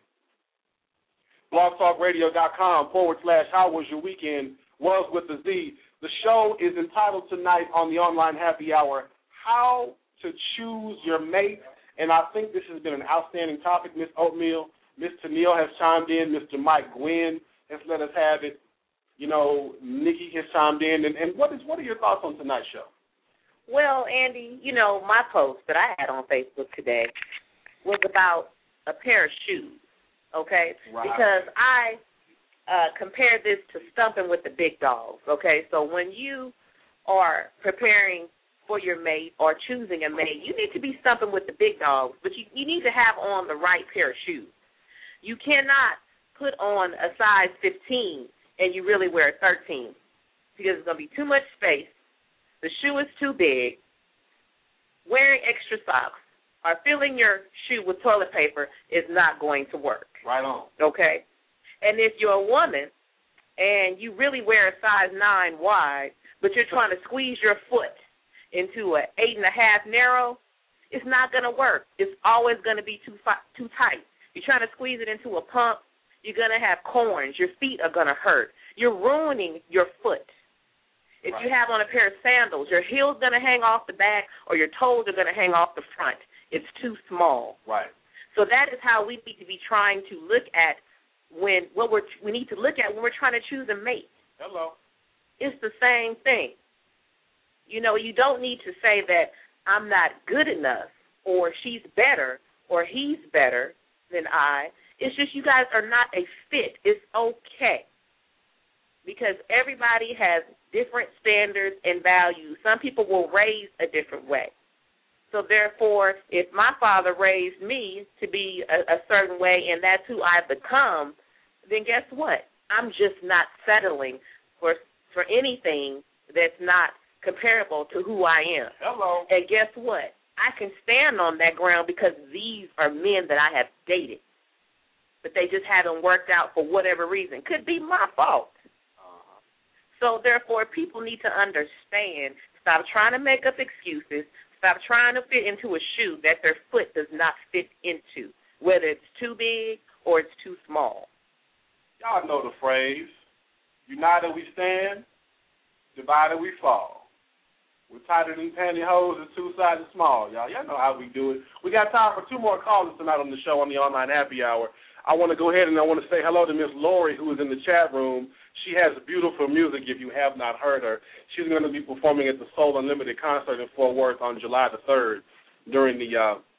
blogtalkradio.com/How Was Your Weekend? Was with the Z. The show is entitled tonight on the Online Happy Hour, How to Choose Your Mate. And I think this has been an outstanding topic. Miss Oatmeal, Miss Tennille has chimed in. Mr. Mike Gwynn has let us have it. You know, Nikki has chimed in. And what are your thoughts on tonight's show? Well, Andy, you know, my post that I had on Facebook today was about a pair of shoes, okay? Right. Because I compared this to stumping with the big dogs, okay? So when you are preparing for your mate or choosing a mate, you need to be stumping with the big dogs, but you need to have on the right pair of shoes. You cannot put on a size 15 and you really wear a 13 because there's going to be too much space. The shoe is too big. Wearing extra socks or filling your shoe with toilet paper is not going to work. Right on. Okay? And if you're a woman and you really wear a size 9 wide, but you're trying to squeeze your foot into an 8.5 narrow, it's not going to work. It's always going to be too tight. You're trying to squeeze it into a pump, you're going to have corns. Your feet are going to hurt. You're ruining your foot. If you have on a pair of sandals, your heel's going to hang off the back or your toes are going to hang off the front. It's too small. Right. So that is how we need to be trying to look at we need to look at when we're trying to choose a mate. Hello. It's the same thing. You know, you don't need to say that I'm not good enough or she's better or he's better than I. It's just you guys are not a fit. It's okay. Because everybody has different standards and values. Some people will raise a different way. So therefore, if my father raised me to be a certain way and that's who I become, then guess what? I'm just not settling for anything that's not comparable to who I am. Hello. And guess what? I can stand on that ground because these are men that I have dated. But they just haven't worked out for whatever reason. Could be my fault. So, therefore, people need to understand, stop trying to make up excuses, stop trying to fit into a shoe that their foot does not fit into, whether it's too big or it's too small. Y'all know the phrase, united we stand, divided we fall. We're tighter than pantyhose and two-sided small, y'all. Y'all know how we do it. We got time for 2 more callers tonight on the show on the Online Happy Hour. I want to go ahead and I want to say hello to Miss Lori, who is in the chat room. She has beautiful music if you have not heard her. She's going to be performing at the Soul Unlimited concert in Fort Worth on July the 3rd during the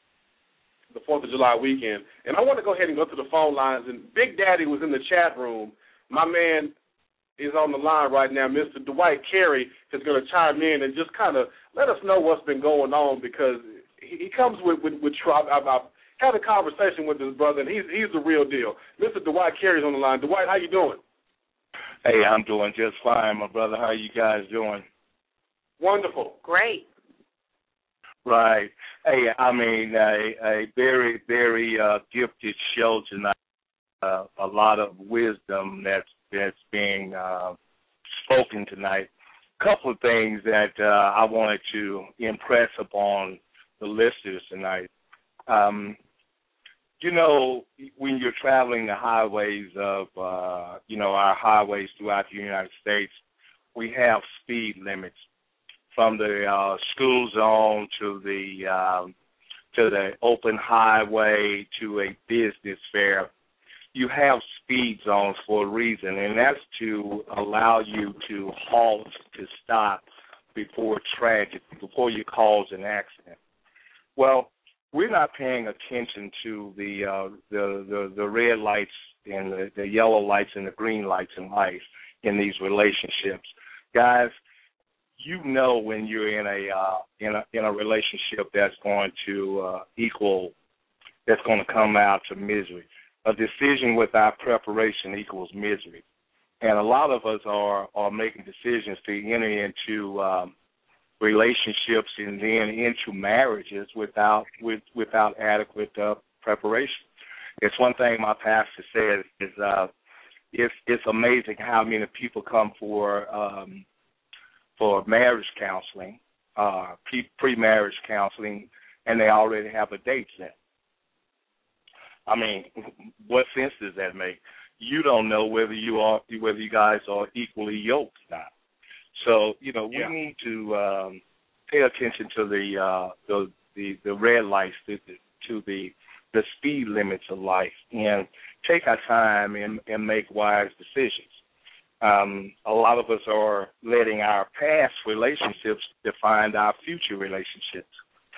4th of July weekend. And I want to go ahead and go to the phone lines. And Big Daddy was in the chat room. My man is on the line right now. Mr. Dwight Carey is going to chime in and just kind of let us know what's been going on because he comes with trouble. I've had a conversation with his brother, and he's the real deal. Mr. Dwight Carey's on the line. Dwight, how you doing? Hey, I'm doing just fine, my brother. How you guys doing? Wonderful. Great. Right. Hey, I mean, a very, very gifted show tonight. A lot of wisdom that's being spoken tonight. A couple of things that I wanted to impress upon the listeners tonight. You know, when you're traveling the highways of, our highways throughout the United States, we have speed limits from the school zone to the open highway to a business fair. You have speed zones for a reason, and that's to allow you to halt, to stop before tragedy, before you cause an accident. Well, we're not paying attention to the red lights and the yellow lights and the green lights in life in these relationships. Guys, you know when you're in a relationship that's going to that's going to come out to misery. A decision without preparation equals misery. And a lot of us are making decisions to enter into relationships and then into marriages without adequate preparation. It's one thing my pastor said is it's amazing how many people come for marriage counseling, pre-marriage counseling, and they already have a date set. I mean, what sense does that make? You don't know whether you guys are equally yoked or not. So, we need to pay attention to the red lights, to the speed limits of life, and take our time and make wise decisions. A lot of us are letting our past relationships define our future relationships.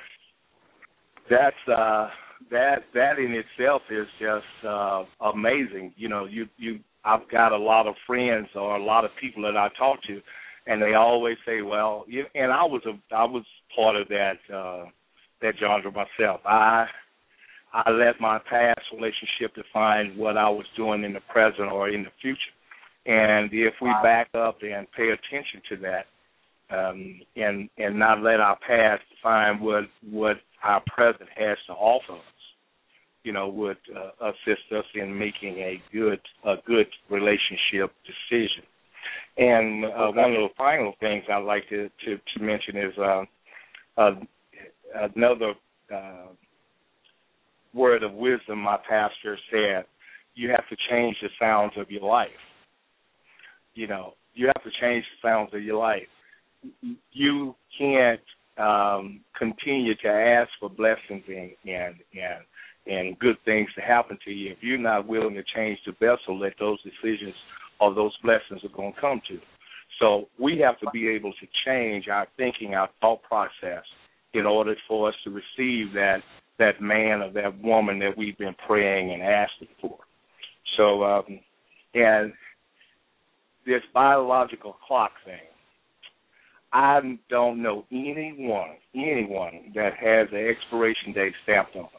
That in itself is just amazing. I've got a lot of friends or a lot of people that I talk to, and they always say, "Well," and I was part of that genre myself. I let my past relationship define what I was doing in the present or in the future. And if we back up and pay attention to that, and not let our past define what our present has to offer us, would assist us in making a good relationship decision. And one of the final things I'd like to mention is another word of wisdom my pastor said: you have to change the sounds of your life. You have to change the sounds of your life. You can't continue to ask for blessings and good things to happen to you if you're not willing to change the vessel that those decisions or those blessings are going to come to. So we have to be able to change our thinking, our thought process, in order for us to receive that man or that woman that we've been praying and asking for. So, and this biological clock thing, I don't know anyone that has an expiration date stamped on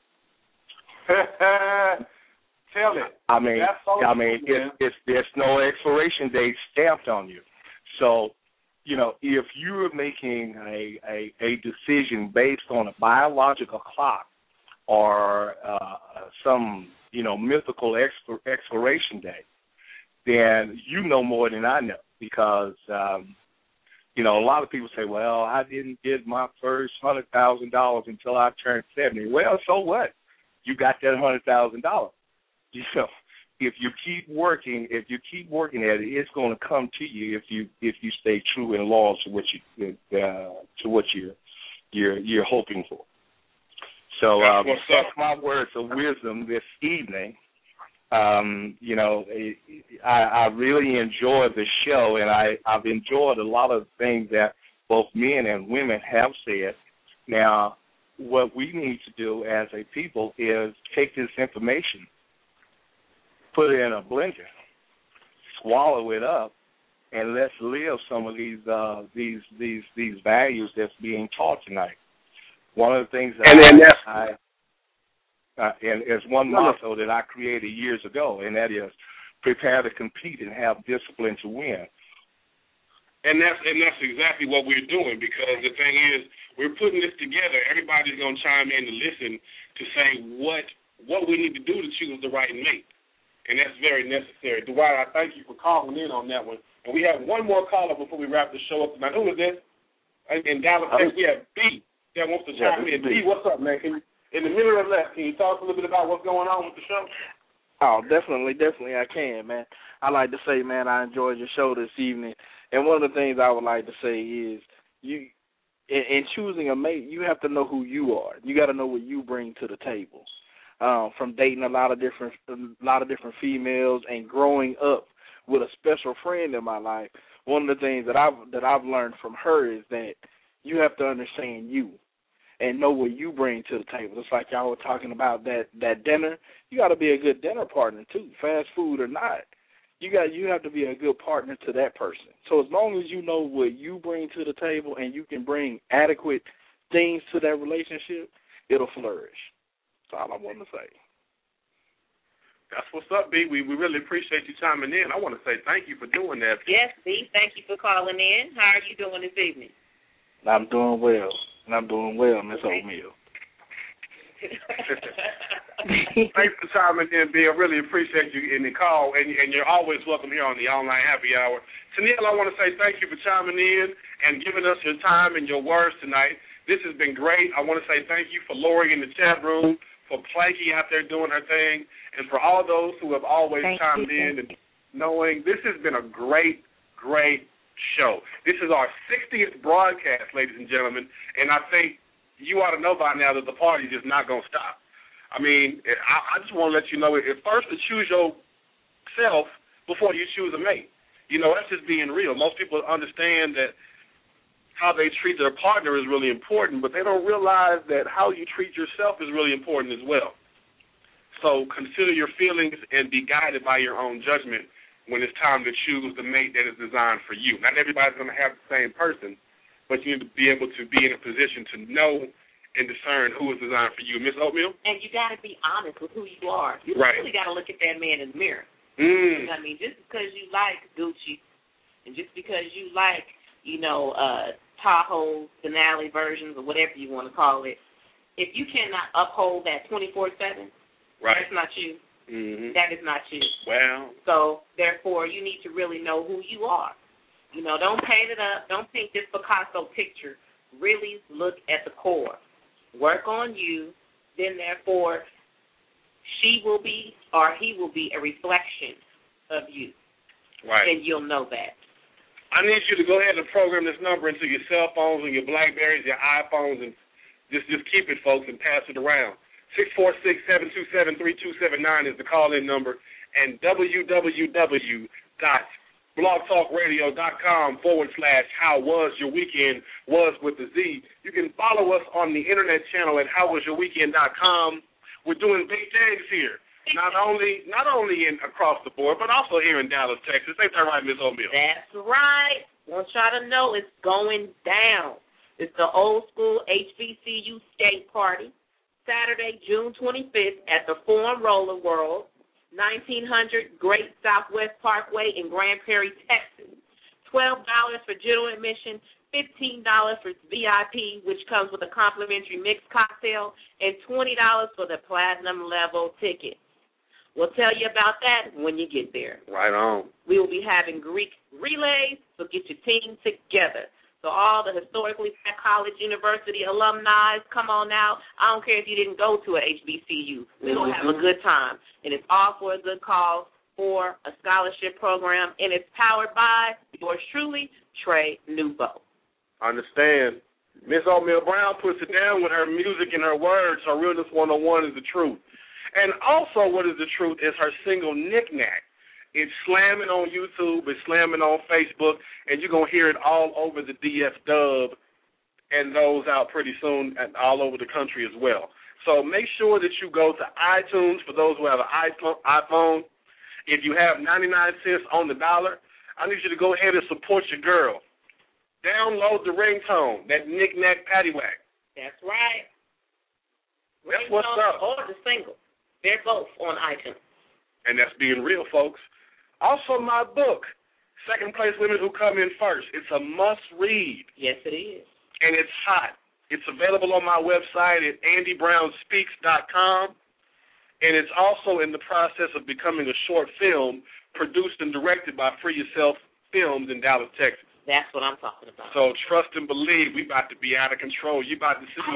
it. Tell it. I mean, there's no expiration date stamped on you. So, if you're making a decision based on a biological clock or some mythical expiration date, then you know more than I know, because a lot of people say, "Well, I didn't get my first $100,000 until I turned 70." Well, so what? You got that $100,000. If you keep working at it, it's going to come to you if you stay true and loyal to what you're hoping for. So that's my words of wisdom this evening. I really enjoyed the show, and I've enjoyed a lot of things that both men and women have said. Now, what we need to do as a people is take this information, put it in a blender, swallow it up, and let's live some of these values that's being taught tonight. One of the things that and there's one motto that I created years ago, and that is prepare to compete and have discipline to win. And that's exactly what we're doing, because the thing is, we're putting this together. Everybody's going to chime in to listen to say what we need to do to choose the right mate. And that's very necessary. Dwight, I thank you for calling in on that one. And we have one more caller before we wrap the show up tonight. Who is this? In Dallas, Texas, we have B that wants to chime in. B, what's up, man? in the minute left, can you talk a little bit about what's going on with the show? Oh, definitely I can, man. I like to say, man, I enjoyed your show this evening. And one of the things I would like to say is in choosing a mate, you have to know who you are. You got to know what you bring to the table. From dating a lot of different females and growing up with a special friend in my life, one of the things that I've learned from her is that you have to understand you and know what you bring to the table. Just like y'all were talking about that dinner, you got to be a good dinner partner too, fast food or not. You have to be a good partner to that person. So as long as you know what you bring to the table and you can bring adequate things to that relationship, it'll flourish. That's all I want to say. That's what's up, B. We really appreciate you chiming in. I want to say thank you for doing that. Yes, B. Thank you for calling in. How are you doing this evening? I'm doing well. Miss Oatmeal. Thanks for chiming in, B. I really appreciate you in the call, and you're always welcome here on the Online Happy Hour. Tennille, I want to say thank you for chiming in and giving us your time and your words tonight. This has been great. I want to say thank you for Lori in the chat room, for Planky out there doing her thing, and for all those who have always chimed in and knowing this has been a great, great show. This is our 60th broadcast, ladies and gentlemen, and I think you ought to know by now that the party is not going to stop. I mean, I just want to let you know, first to choose yourself before you choose a mate. You know, that's just being real. Most people understand that how they treat their partner is really important, but they don't realize that how you treat yourself is really important as well. So consider your feelings and be guided by your own judgment when it's time to choose the mate that is designed for you. Not everybody's going to have the same person, but you need to be able to be in a position to know and discern who is designed for you. Miss Oatmeal? And you got to be honest with who you are. You really got to look at that man in the mirror. You know what I mean? Just because you like Gucci and just because you like, Tahoe finale versions or whatever you want to call it, if you cannot uphold that 24/7, that's not you. Mm-hmm. That is not you. Well. So, therefore, you need to really know who you are. Don't paint it up. Don't paint this Picasso picture. Really look at the core. Work on you. Then, therefore, she will be or he will be a reflection of you. Right. And you'll know that. I need you to go ahead and program this number into your cell phones and your BlackBerries, your iPhones, and just keep it, folks, and pass it around. 646-727-3279 is the call-in number, and www.blogtalkradio.com/howwasyourweekend, was with the Z. You can follow us on the internet channel at howwasyourweekend.com. We're doing big things here, not only across the board, but also here in Dallas, Texas. Ain't that right, Ms. O'Meal? That's right. I want y'all to know it's going down. It's the old school HBCU skate party, Saturday, June 25th at the Forum Roller World, 1900 Great Southwest Parkway in Grand Prairie, Texas. $12 for general admission, $15 for VIP, which comes with a complimentary mixed cocktail, and $20 for the platinum level ticket. We'll tell you about that when you get there. Right on. We will be having Greek relays, so get your team together. So all the historically black college university alumni, come on out. I don't care if you didn't go to a HBCU. We're going to have a good time. And it's all for a good cause, for a scholarship program, and it's powered by yours truly, Trey Newbo. Understand. Miss Oatmeal Brown puts it down with her music and her words. Her Realness 101 is the truth. And also what is the truth is her single, Knick-Knack. It's slamming on YouTube, it's slamming on Facebook, and you're going to hear it all over the DF Dub and those out pretty soon and all over the country as well. So make sure that you go to iTunes for those who have an iPhone. If you have 99 cents on the dollar, I need you to go ahead and support your girl. Download the ringtone, that Knick-Knack Paddywhack. That's right. That's what's up. Or the single. They're both on iTunes. And that's being real, folks. Also, my book, Second Place Women Who Come In First. It's a must-read. Yes, it is. And it's hot. It's available on my website at andybrown.speaks.com. And it's also in the process of becoming a short film produced and directed by Free Yourself Films in Dallas, Texas. That's what I'm talking about. So trust and believe, we about to be out of control. You about to see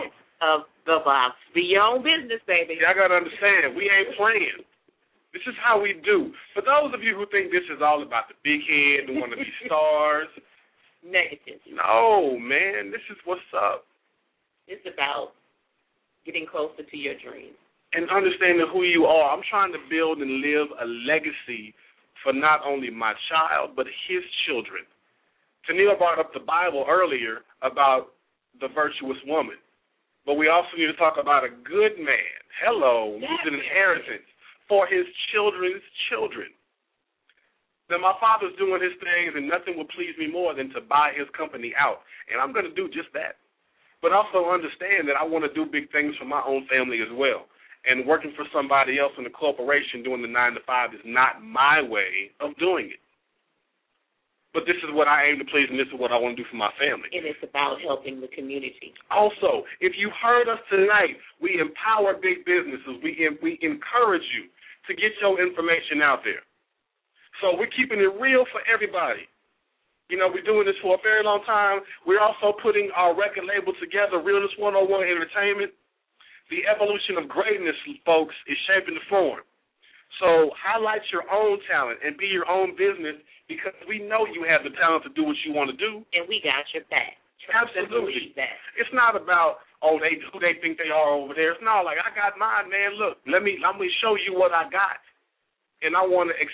of the box. Be your own business, baby. Y'all got to understand, we ain't playing. This is how we do. For those of you who think this is all about the big head and want to be stars. Negative. No, man, this is what's up. It's about getting closer to your dreams. And understanding who you are. I'm trying to build and live a legacy for not only my child, but his children. Tennille brought up the Bible earlier about the virtuous woman. But we also need to talk about a good man. Hello, who's an inheritance for his children's children. Then my father's doing his things, and nothing will please me more than to buy his company out. And I'm going to do just that. But also understand that I want to do big things for my own family as well. And working for somebody else in a corporation doing the 9 to 5 is not my way of doing it. But this is what I aim to please, and this is what I want to do for my family. And it's about helping the community. Also, if you heard us tonight, we empower big businesses. We encourage you to get your information out there. So we're keeping it real for everybody. You know, we're doing this for a very long time. We're also putting our record label together, Realness 101 Entertainment. The evolution of greatness, folks, is shaping the form. So highlight your own talent and be your own business, because we know you have the talent to do what you want to do. And we got your back. Absolutely. It's not about, who they think they are over there. It's not like, I got mine, man. Look, let me show you what I got. And I want to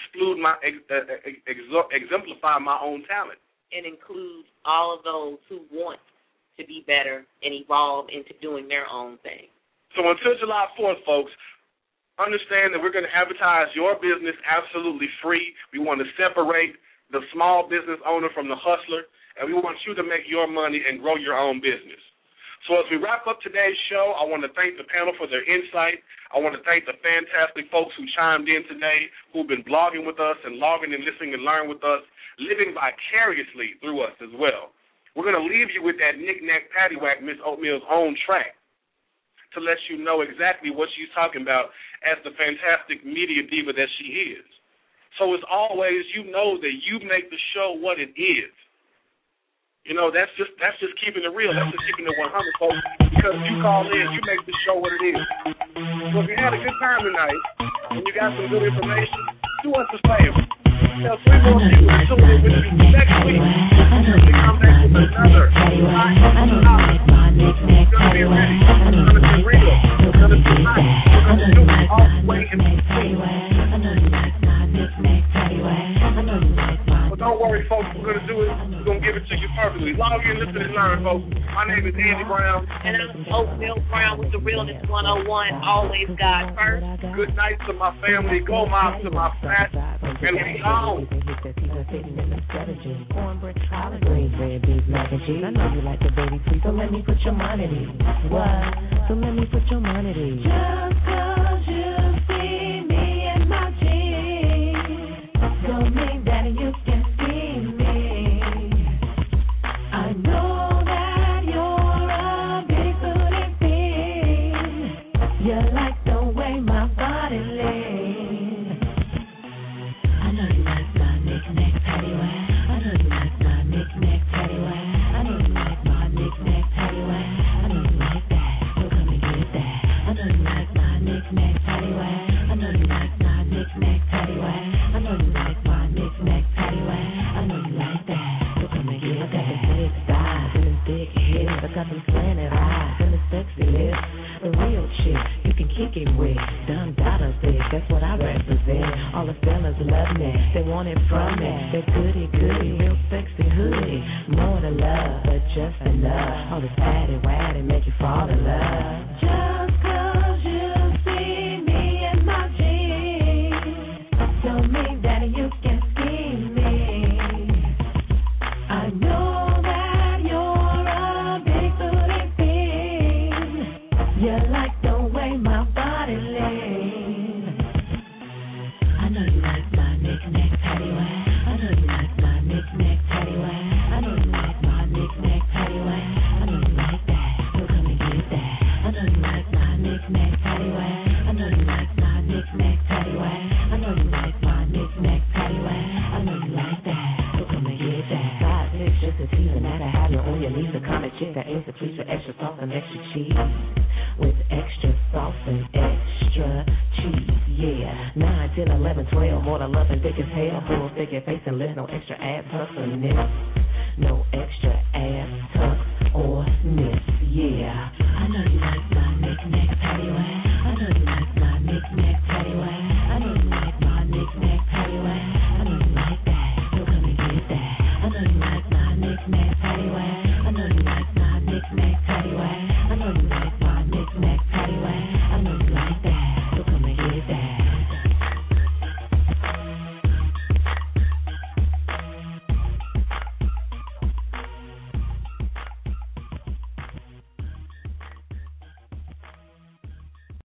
exemplify my own talent. And include all of those who want to be better and evolve into doing their own thing. So until July 4th, folks, understand that we're going to advertise your business absolutely free. We want to separate the small business owner from the hustler, and we want you to make your money and grow your own business. So as we wrap up today's show, I want to thank the panel for their insight. I want to thank the fantastic folks who chimed in today, who've been blogging with us and logging and listening and learning with us, living vicariously through us as well. We're going to leave you with that knick-knack, paddywhack, Miss Oatmeal's own track, to let you know exactly what she's talking about as the fantastic media diva that she is. So as always, you know that you make the show what it is. You know, that's just keeping it real. That's just keeping it 100, folks. Because you call in, you make the show what it is. So if you had a good time tonight and you got some good information, do us a favor. Tell 3 more people to tune in with you next week. We come back with another hot topic. It's going to be ready. It's going to be real. It's going to be hot. We're going to do it all the way in between. Well, don't worry, folks. We're going to do it. We're going to give it to you perfectly. Log in, listen, and learn, folks. My name is Andy Brown. And I'm Oatmeal Brown with the Realness 101. Always God first. Good night to my family. Go Moms to my fat. And we on. Cornbread, collard greens, red beef, mac and cheese. I know you like the baby please, so let me put your money at ease. What? So let me put your money at ease. Just 'cause you see me in my jeans, don't mean that you can see me. I know that you're a big booty thing. You like the way my body lays. I know you like my knick-knack, paddywhack. I know you like my knick-knack, paddywhack. I know you like my knick-knack, paddywhack. I know you like that, so come and get that. I know you like my knick-knack, paddywhack. I know you like my knick-knack, paddywhack. I know you like my knick-knack, paddywhack. I know you like that, so come and get that. I got the big thighs and the thick hips. I got them slanted eyes and the sexy lips. The real chick you can kick it with. Dumb data thick, that's what I represent. All the fellas love me, they want it from me. They're goody, real sexy hoodie. More to love, but just enough. All this patty-waddy make you fall in love. Just 'cause you see me in my jeans, don't mean that you can scheme me. I know that you're a big booty thing. You like the way my body lays. I know you like my knick-knack, paddywhack. I know you like my knick-knack, paddywhack. I know you like my knick-knack, paddywhack. I know you like that, so come and get that. I know you like my knick-knack, paddywhack. I know you like my knick-knack, paddywhack. I know you like my knick-knack, paddywhack. I know you like that, so come and get that. 5, 6, just a tease, and that I have you on your knees. A comic chick that aims to please for extra sauce and extra cheese. with extra sauce and extra cheese. Yeah, 9, 10, 11, 12, more than loving, thick as hell. Full thick and face and lift, no extra ass hustling this. No extra ass tucks or miss. Yeah.